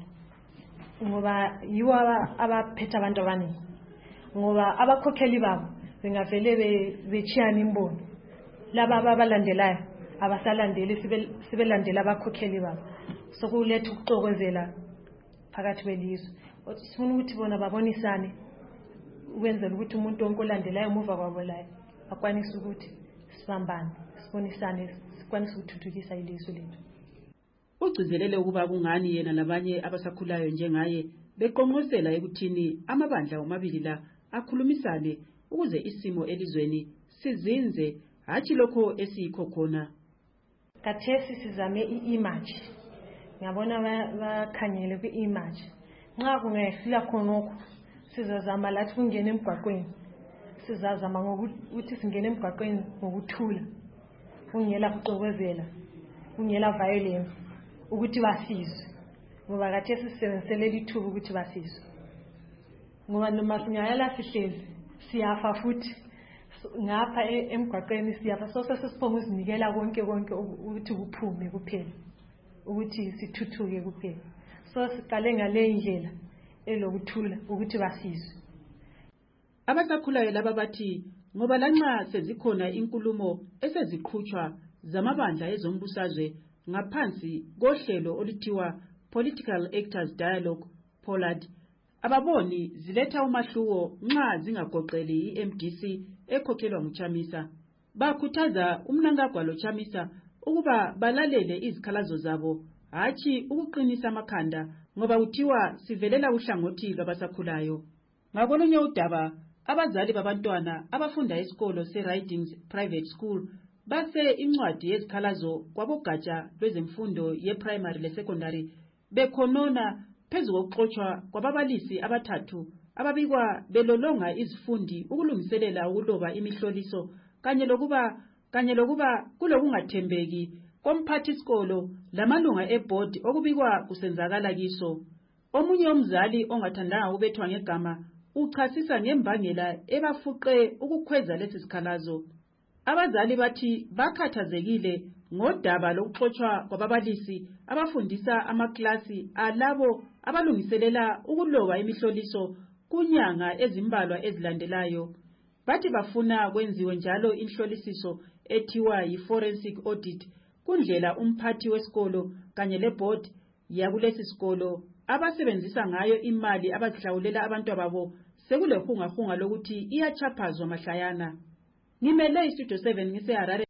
ngoba yiwo abaphethe abantu abaningi, ngoba abakhokheli babo bengavele bechiyana imbono, laba abalandelayo abasalandeli sibelandela abakhokheli babo, sokuletha ukuxokozela phakathi kwelizwe. Sifuna ukuthi bona babonisane ukwenzela ukuthi umuntu wonke olandelayo umuva kwabo layo akwanise ukuthi sibambane sibonisane sikwanise ukuthuthukisa ilizwe lethu. Ugcizelele ukuba kungani yena labanye abasakhulayo njengaye beqonqosela ekuthini amabandla omabili la akhulumisane ukuze isimo elizweni sizinze hathi lokho esiyikho khona. Kathesi sizame i-image, ngiyabona bakhanyele kwi-image. Nxa kungehlula khonokho sizazama lathi kungena emgwaqweni, sizazama ngokuthi singene emgwaqweni ngokuthula, kungela kuxokozela, kungela violence, ukuthi basizwe, ngoba kathesi sisebenzisele lithuba ukuthi basizwe. Ngoba noma sinyayala sihlezi siyafa futhi ngapha emgwaqeni siyapha so sesiphonga usinikela konke konke ukuthi kuphume kuphela ukuthi sithuthuke kuphela so siqale ngale indlela elokuthula ukuthi basizwe. Abasakhulayo laba bathi ngoba lanxa sezikhona inkulumo eseziqhutshwa zamabandla ezombusazwe ngaphansi kohlelo oluthiwa Political Actors Dialogue Pollard, ababoni ziletha umahluko nxa zingagoqeli i-M D C ekhokhelwa nguChamisa. Bakhuthaza uMnangagwa Chamisa ukuba balalele izikhalazo zabo hatshi ukuqinisa amakhanda ngoba uthiwa sivelela uhlangothi lwabasakhulayo. Ngakolunye udaba, abazali babantwana abafunda esikolo se-Ridings Private School base incwadi yezikhalazo kwabogatsha lwezemfundo ye-primary le-secondary bekhonona phezu kokuxotshwa kwababalisi abathathu ababikwa belolonga izifundi ukulungiselela ukuloba imihloliso kanye lokuba kanye lokuba kulokungathembeki komphathi isikolo lamalunga eboard okubikwa kusenzakala kiso. Omunye umzali ongathandanga ukubethwa ngegama uchasisa ngembangela ebafuqe ukukhweza lesi sikhalazo. Abazali bathi bakhathazekile ngodaba lokuxotshwa kwababalisi abafundisa amaklasi alabo abalungiselela ukuloba imihloliso kunyanga ezimbalwa ezilandelayo. Bathi bafuna kwenziwe njalo inhlolisiso ethiwa yi-forensic audit kundlela umphathi wesikolo kanye leboard yakulesi sikolo abasebenzisa ngayo imali abazihlawulela abantu babo sekulehungahunga lokuthi iyachaphazwa mahlayana. Ngimele istudio seven ngise Harare.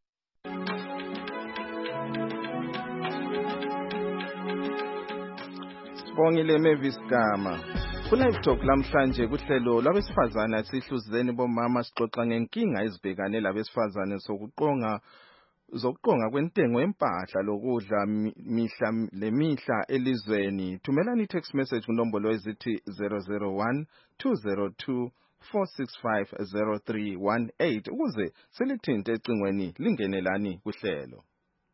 Sibongile Mavis Gama. Kulive talk lamhlanje kuhlelo labesifazana sihluzeni bomama sixoxa ngenkinga ezibhekane labesifazane sokuqonga zokuqonga kwentengo yempahla lokudla mihla lemihla elizweni. Thumelani text message kunombolo ezithi zero zero one two zero two four six five zero three one eight ukuze silithinte ecingweni lingenelani kuhlelo.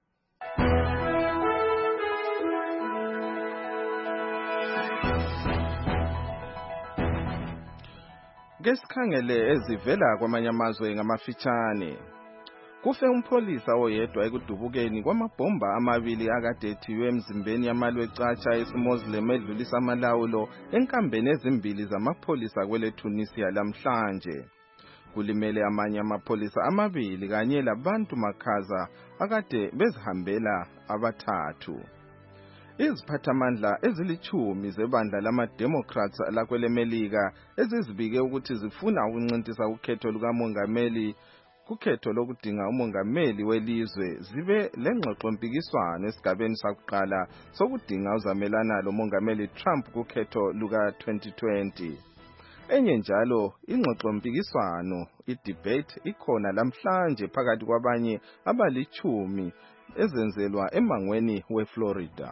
Ngesikhangele ezivela kwamanye amazwe ngamafitshane. Kufe umpholisa oyedwa ekudubukeni kwamabhomba amabili akade ethiwe emzimbeni yamalwe catsha esiMuslim edlulisa amalawulo enkambeni ezimbili zamapholisa kwele Tunisia lamhlanje. Kulimele amanye amapholisa amabili kanye labantu makhaza akade bezihambela abathathu. Iziphathamandla ezilichumi zebandla lama-Democrats lakwele Melika ezizibike ukuthi zifuna ukuncintisa ukhetho lukamongameli kukhetho lokudinga umongameli welizwe zibe lengxoxo mpikiswano esigabeni sakuqala sokudinga uzamelana lomongameli Trump kukhetho luka twenty twenty. Enye njalo ingxoxo mpikiswano i-debate ikhona lamhlanje phakathi kwabanye abalichumi ezenzelwa emangweni weFlorida.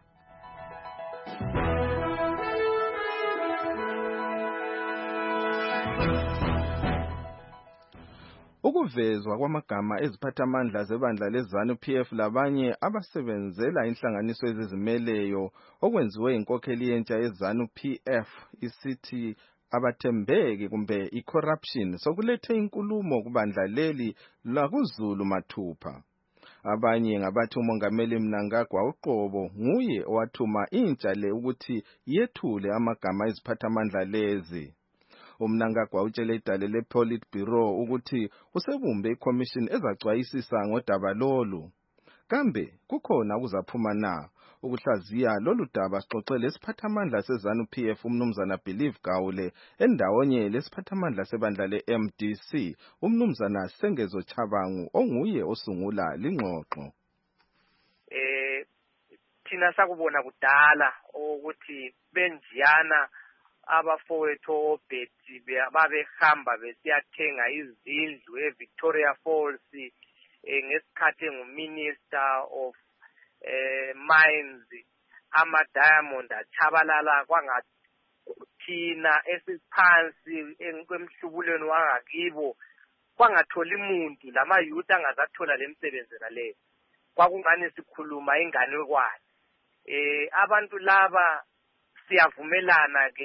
Ukuvezwa kwamagama eziphathamandla zebandla leZANU P F labanye abasebenzela inhlanganiso ezizimeleyo okwenziwe inkokheli yentsha yeZANU P F isithi abathembeki kumbe i-corruption sokulethe inkulumo kubandla leli lakuZulu mathupha. Abanye ngabathi umongameli Mnangagwa uqobo nguye owathuma intsha le ukuthi yethule amagama eziphathamandla lezi. Umnangagwa utshele idale le-Politburo ukuthi usebumbe i-commission ezacwayisisa ngodaba lolu. Kambe kukhona ukuzaphuma na ukuhlaziya lolu daba sixoxe lesiphathamandla seZANU P F umnumzana Believe Gawule endawonye lesiphathamandla sebandla le-M D C umnumzana Sengezo Chabangu onguye osungula lingxoxo. Eh thina sakubona kudala ukuthi benjiyana abafowethu obhethi babehamba besiyathenga izindlu eVictoria Falls ngesikhathi enguminister of eh mines ama diamond achabalala kwangathina esiphansi kwemhlubulweni wangakibo kwangatholi umuntu lama youth angazathola lemsebenzi nale kwakungani sikhuluma ingane kwani eh abantu laba siyavumelana ke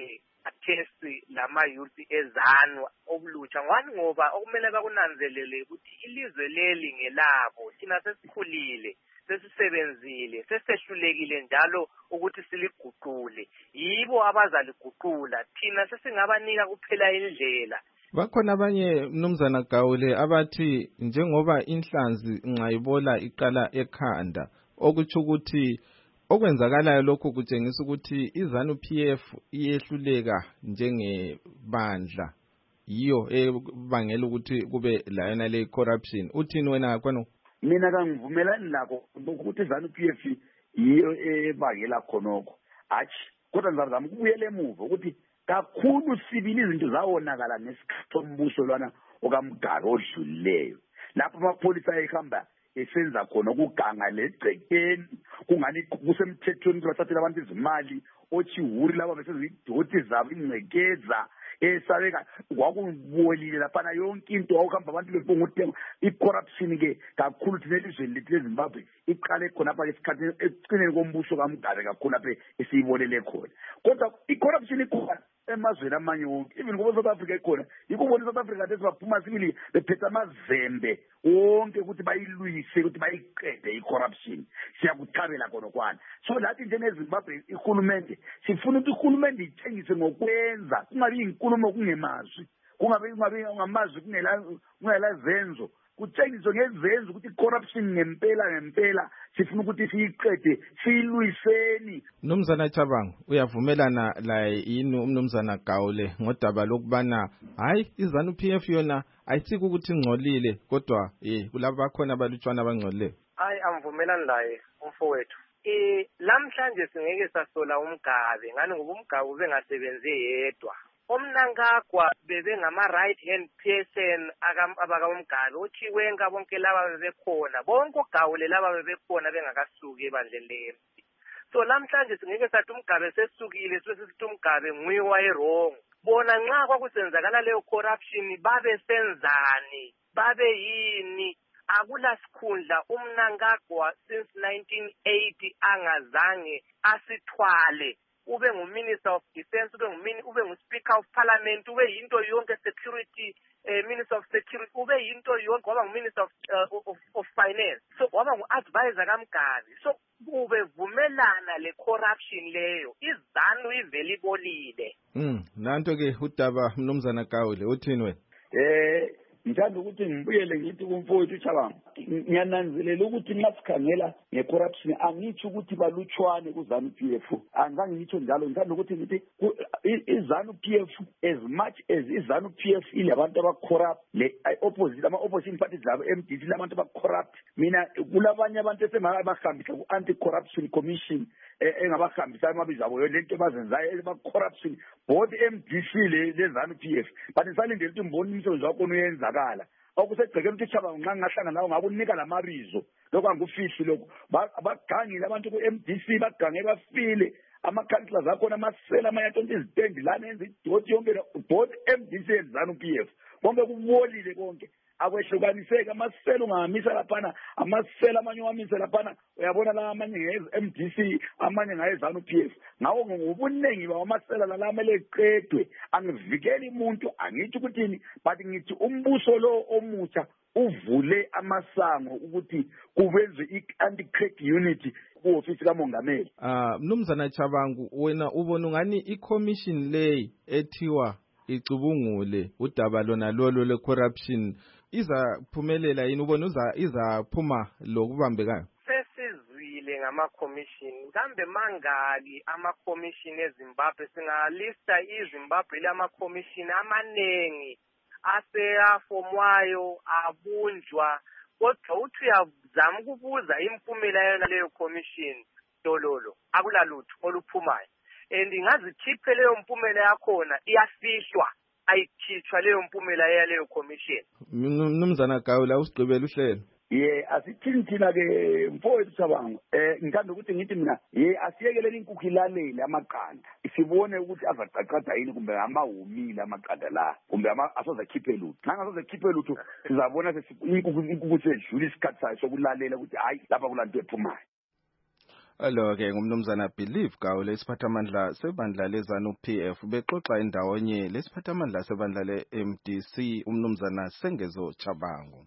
athesi lama youth ezanu obulutsha ngwani ngoba okumele bakunanzelele ukuthi ilizwe leli ngelabo thina sesikhulile sesisebenzile sesehlulekile njalo ukuthi siliguqule yibo abazaliguqula thina sesingabanika kuphela indlela. Bakhona abanye mnumzana Gawule abathi njengoba inhlanzi nxayibola iqala ekhanda okuthi ukuthi okwenzakalayo lokho kutshengisa ukuthi iZANU P F iyehluleka njengebandla yiyo ebangela ukuthi kube layona le corruption. Uthini wena kwano? Mina kangivumelani lakho ukuthi iZANU P F yiyo ebangela khonokho. Achi kodwa ngizama ukubuyela emuva ukuthi kakhulu sibili izinto zawonakala ngesikhathi sombuso lwana okaMgari odlulileyo lapho amapholisa ayihamba esenza khona ukuganga legcekeni kungani kusemthethweni bathathela abantu izimali ochiwuri laba besezidoti zabo ingcekeza esabeka kwakubolile lapha yonke into awuhamba abantu befonga uthenga icorruption ke kakhulu thina elizweni lethu leZimbabwe iqale khona lapha esikhathi ecineni kombuso kaMgari kakhulu lapha esiyibonele khona kodwa icorruption ikhona emazweni amanye wonke even ngoba South Africa ikhona yikho bona South Africa lesi baphuma sibili bephethe amazembe wonke ukuthi bayilwise ukuthi bayiqede icorruption siyakuthabela khona kwana so lathi nje neZimbabwe ihulumende sifuna ukuthi ihulumende ithengise ngokwenza kungabi inkulumo kungemazwi kungabi kungabi ngamazwi kungela kungela zenzo kuthengiswe ngezenzo ukuthi corruption ngempela ngempela sifuna ukuthi siyiqede siyilwiseni. Mnumzana Chabangu uyavumelana la yini umnumzana Gawule ngodaba lokubana hayi iZANU P F yona ayisiki ukuthi ingcolile kodwa eh kulaba khona abalutshwana abangcolile? Hayi amvumelani laye umfowethu. Eh lamhlanje singeke sasola uMgabe ngani ngoba uMgabe ubengasebenze yedwa. Omnangagwa bebe ngama right hand person abaka uMgabe uthi wenga bonke laba bebekhona bonke uGawule laba bebekhona bengakasuki ebandleni le-M C. So lamhlanje singeke sathi uMgabe sesukile sesithi uMgabe ngwiwa e-wrong bona nxa kwakusenzakala leyo corruption babe senzani babe yini akula sikhundla uMnangagwa since nineteen eighty angazange asithwale ube nguminister of defense ube ngumini ube nguspeaker of parliament ube yinto yonke security eh, minister of security ube yinto yonke waba nguminister of, uh, of of finance so waba nguadvisor kaMgabe so ube vumelana le corruption leyo iZANU ivele ibolile. Mm nanto ke udaba mnumzana Gawule uthini we? Eh ngithanda ukuthi ngibuyele ngithi kumfowethu uChabanga ngiyananzelela ukuthi nxa sikhangela ngecorruption angithi ukuthi balutshwane kuZANU P F angizange ngitsho njalo ngithanda ukuthi ngithi iZANU P F as much as iZANU P F ilabantu abacorrupt le opposite ama opposition parties labo M D C labantu abacorrupt mina kulabanye abantu esengabahambisa ku anti corruption commission engabahambisa amabizo abo lento bazenzayo ba corruption both M D C le leZANU P F but isalindele ukuthi mbone imisebenzi wakho uyenzakala okusegcekeni ukuthi Chabangu nxa ngahlanga nawo ngakunika lamabizo lokho angufihli lokho abagangile abantu ku M D C bagange bafile ama-councillors akhona amasela amayatshontsha izitendi lana enza idoti yonke both M D C leZANU P F konke kubolile konke akwehlukaniseki amasela ungahamisa laphana amasela amanye uhamisa laphana uyabona la amanye nge-M D C amanye ngaye-ZANU P F ngawo ngobuningi bawo amasela la amele eqedwe angivikeli umuntu angithi ukuthini but ngithi umbuso lo omutsha uvule amasango ukuthi kubenze i-anti-crack unity ku-ofisi kamongameli. Ah mnumzana Chabangu wena ubona ngani i-commission le ethiwa icubungule udaba lona lolo le-corruption izaphumelela yini ubona uza izaphuma lokubambekayo? Sesizwile ngama-commission kambe mangaki ama-commission eZimbabwe singalista iZimbabwe lama-commission amanengi aseyafomwayo abunjwa kodwa uthi uyazama ukubuza impumela yona leyo commission dololo akulalutho oluphumayo and ingazikhiphe leyo mpumela yakhona iyafihlwa ayikhitshwa leyo mpumela yaleyo commission. Mnumzana Gawule usigqibela uhlelo. Ye asithini thina ke mfowethu Chabangu eh ngithanda ukuthi ngithi mina ye asiyekeleni inkukhu ilalele amaqanda sibone ukuthi azaqaqada yini kumbe amahumile amaqanda la kumbe ama asozakhiphe lutho nxa ngasozakhiphe lutho sizabona inkukhu inkukhu sedlula isikhathi sayo sokulalela ukuthi hayi lapha kulanto ephumayo. Alo ke ngumnumzana Believe Gawu lesiphathamandla sebandla lezanu P F bexoxa indawonye lesiphathamandla sebandla le M D C umnumzana Sengezo Chabangu.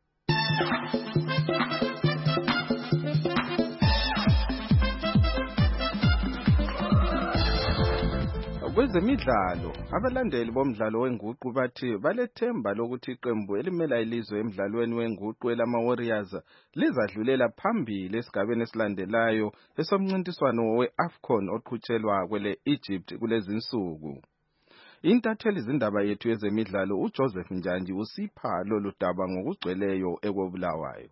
Kwezemidlalo abalandeli bomdlalo wenguqu bathi balethemba lokuthi iqembu elimela ilizwe emidlalweni wenguqu elama Warriors lizadlulela phambili esigabeni esilandelayo esomncintiswano weAFCON oqhutshelwa kwele Egypt kulezi insuku. Intatheli izindaba yethu yezemidlalo uJoseph Njanji usipha lolu daba ngokugcweleyo ekobulawayo.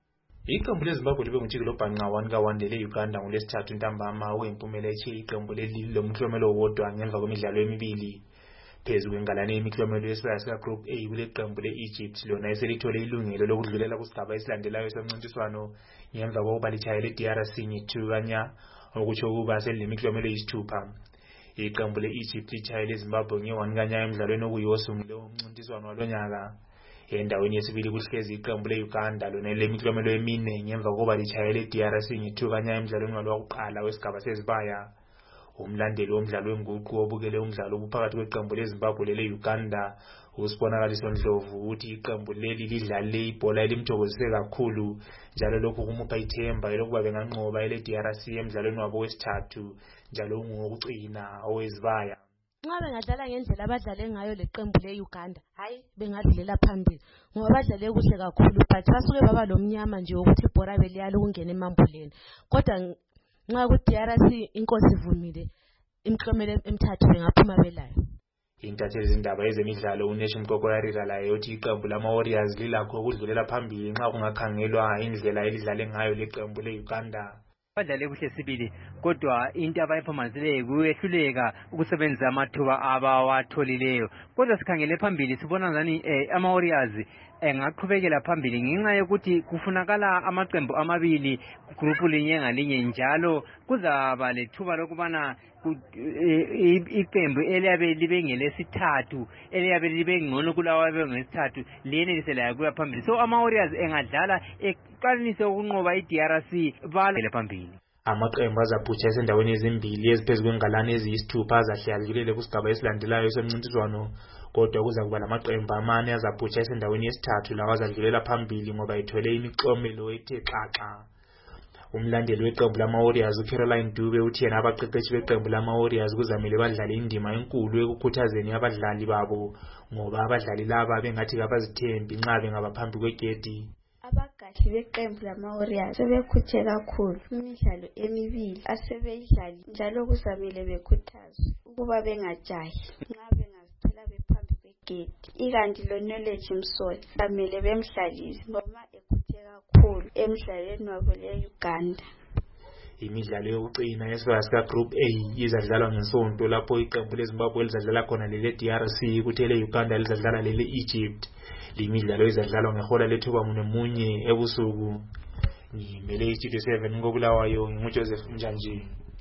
Iqembu leZimbabwe libe ngumjikelo obhanqa one ka one le Uganda ngolesithathu ntambama oyimpumelelo ethi iqembu leli lomklomelo wodwa ngemva kwemidlalo emibili phezu kwengalane yemiklomelo yesika Group A kule qembu le-Egypt lona eselithole ilungelo lokudlulela kusigaba esilandelayo somncintiswano ngemva kokuba litshayele le-D R C nge-two kanya okutsho ukuba selinemiklomelo eyisithupha. Iqembu le-Egypt litshayele eZimbabwe nge-one kanya emidlalweni okuyiwo osungule umncintiswano walonyaka. Endaweni yesibili kuhlezi iqembu le-Uganda lona lemiklomelo emine ngemva kokuba litshayele le-D R C nge-two kanya emidlalweni walo wokuqala wesigaba sezibaya. Umlandeli womdlalo wenguqu obukele umdlalo phakathi kweqembu leZimbabwe lele-Uganda usibonakaliso Ndlovu uthi iqembu leli lidlale ibhola elimthokozise kakhulu njalo lokhu kumupha ithemba lokuba benganqoba ele-D R C emidlalweni wabo wesithathu njalo ngokucina owezibaya. Nxa bengadlala ngendlela abadlale ngayo leqembu le-Uganda hayi bengadlulela phambili ngoba badlale kuhle kakhulu but basuke baba lomnyama nje ukuthi ibhora beliyalo ukungena emambuleni kodwa nxa ku-D R C inkosi ivumile imiklomelo emithathu bengaphuma belayo. Intatheli izindaba ezemidlalo uNesh Mkokoyarira laye uthi iqembu lama-Warriors lilakho ukudlulela phambili nxa kungakhangelwa indlela elidlale ngayo leqembu le-Uganda. Badlale kuhle sibili kodwa into abayiphumanisileyo kuyehluleka ukusebenzisa amathuba abawatholileyo kodwa sikhangele phambili sibona ngani eh, ama-Warriors engaqhubekela phambili ngenxa yokuthi kufunakala amaqembu amabili grupu linye ngalinye njalo kuzaba lethuba lokubana iqembu eliyabe libe ngelesithathu eliyabe libe ngcono kulawa bengesithathu leneliselaya kuya phambili so ama-Warriors engadlala eqalise ukunqoba i-D R C bale phambili. Amaqembu azabhutsha esendaweni ezimbili eziphezu kwengalane eziyisithupha azahlala kusigaba esilandelayo somncintiswano kodwa kuza kuba lamaqembu amane azabhutsha esendaweni yesithathu lawa azadlulela phambili ngoba ethole imiklomelo ethe xaxa. Umlandeli weqembu lama-Warriors uCaroline Dube uthi yena abaqeqeshi beqembu lama-Warriors kuzamele badlale indima enkulu ekukhuthazeni abadlali babo ngoba abadlali laba bengathi kabazithembi nxa bengaba phambi kwegedi. Abagadi beqembu lama-Warriors sebekhuthe kakhulu imidlalo emibili asebeyidlali njalo kuzamele bekhuthazwe ukuba bengajahi nxa bengazithola bephambi kwegedi ikanti lo Knowledge Msola kamele bemhlalise noma ekhuthe kakhulu emidlalweni wabo le-Uganda. Imidlalo yokucina yesibaya sika Group A izadlalwa ngesonto lapho iqembu leZimbabwe lizadlala khona lele-D R C kuthi le-Uganda lizadlala lele-Egypt. Limidlalo izadlalwa ngehola lethuba munye munye ebusuku. Ngimele i-Studio seven ngobulawayo nguJoseph Njanji.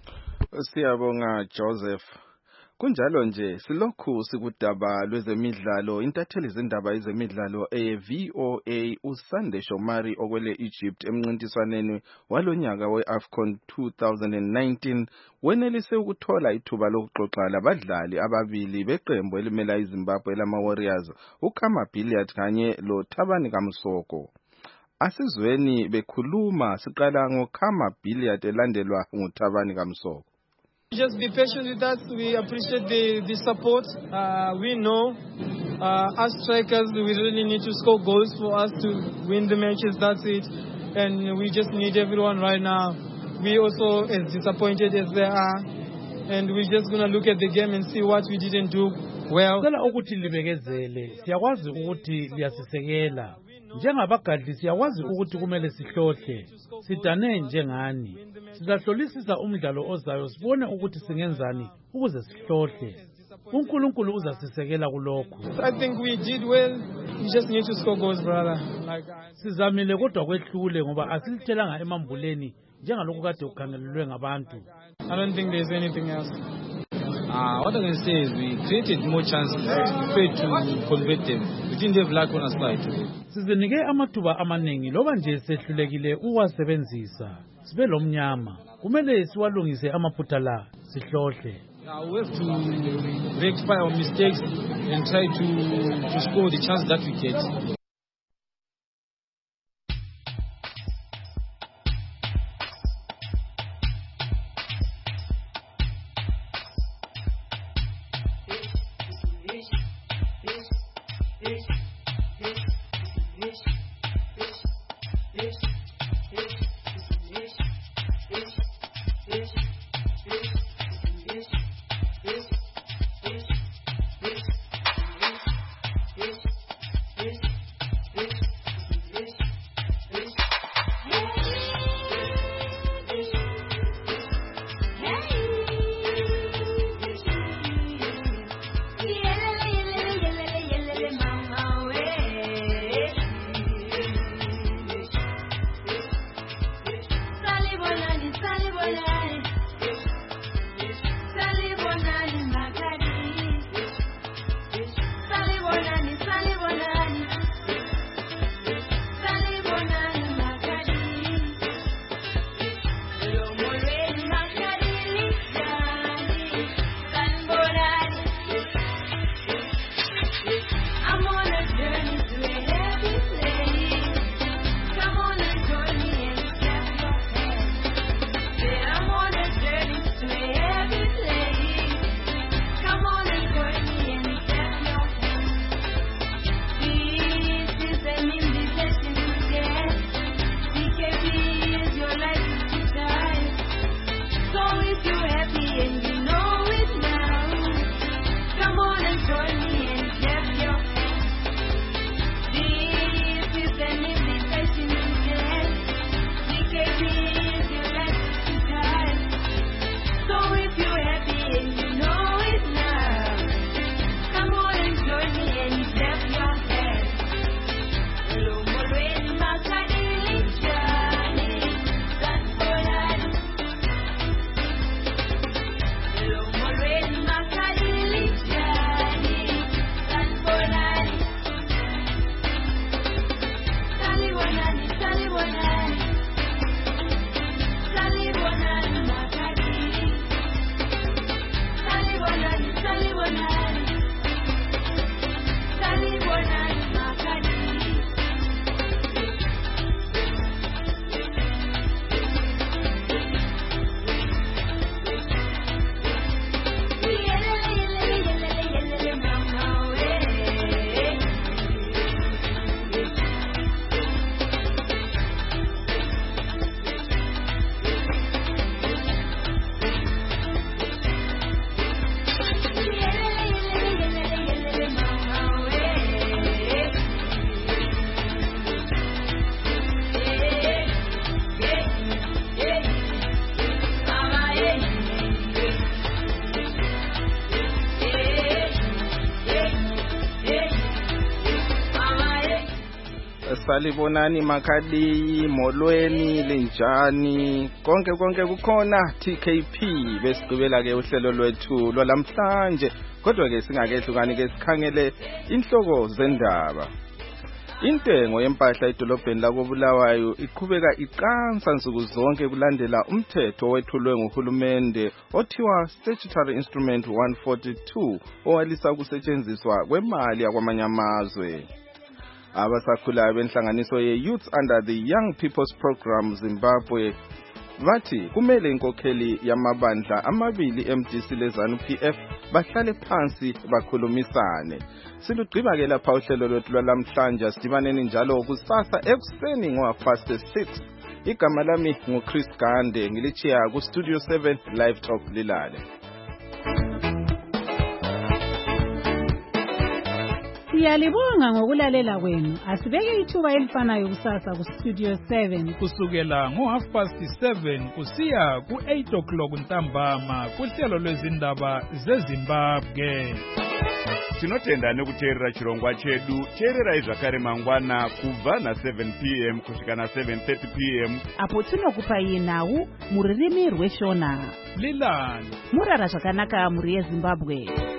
Siyabonga Joseph. Kunjalo nje silokhu sikudaba lwezemidlalo intatheli izindaba ezemidlalo e-V O A uSande Shomari okwele Egypt emncintiswaneni walonyaka we-AFCON twenty nineteen wenelise ukuthola ithuba lokuxoxa labadlali ababili beqembu elimela iZimbabwe lama-Warriors uKama Billiard kanye loThabani Kamsoko. Asizweni bekhuluma siqala ngoKama Billiard elandelwa nguThabani Kamsoko. Just be patient with us. We appreciate the, the support. Uh, we know uh, as strikers, we really need to score goals for us to win the matches. That's it. And we just need everyone right now. We also as disappointed as they are. And we're just going to look at the game and see what we didn't do well. Sicela ukuthi libekezele. Siyakwazi ukuthi liyasisekela. Njengabagadi siyakwazi ukuthi kumele sihlohle. Sidane njengani. Sizahlolisisa umdlalo ozayo sibone ukuthi singenzani ukuze sihlohle. uNkulunkulu uzasisekela kulokho. I think we did well. We just need to score goals, brother. Like Sizamile kodwa kwehlule ngoba asilithelanga emambuleni njengalokho kade ukhangelelwe ngabantu. I don't think there's anything else. Uh, what I can say is we created more chances. We failed to convert them. We didn't have luck on our side. Sizinike amathuba amaningi loba nje sehlulekile uwasebenzisa. sibe lomnyama kumele siwalungise amaphutha la sihlohle. Uh, we have to rectify our mistakes and try to, to score the chance that we get. Salibonani Makhadi, molweni linjani, konke konke kukhona. T K P besigqibela ke uhlelo lwethu lwalamhlanje, kodwa ke singakehlukani ke sikhangele inhloko zendaba. Intengo yempahla edolobheni lakoBulawayo iqhubeka iqansa nsuku zonke kulandela umthetho wethulwe nguhulumende othiwa Statutory Instrument one forty-two owalisa ukusetshenziswa kwemali yakwamanye amazwe. Abasakhulayo benhlanganiso ye-Youth Under the Young People's Program Zimbabwe bathi kumele inkokheli yamabandla amabili M D C leZANU P F bahlale phansi bakhulumisane. Silugqiba ke lapha uhlelo lwethu lwalamhlanje, sidibaneni njalo kusasa ekuseni ngo past six. Igama lami nguChris Gande, ngilichiya ku Studio seven Live Talk Lilale. Siyalibonga ngokulalela kwenu. Asibeke ithuba elifanayo kusasa ku Studio seven kusukela ngo half past seven kusiya ku eight o'clock ntambama kuhlelo lwezindaba zeZimbabwe. Tinotenda nekuteerera chirongwa chedu. Teerera zvakare mangwana kubva na seven p m kusvika na seven thirty p m apo tinokupai nhau muririmi rweshona. Lilani murara zvakanaka muri yeZimbabwe.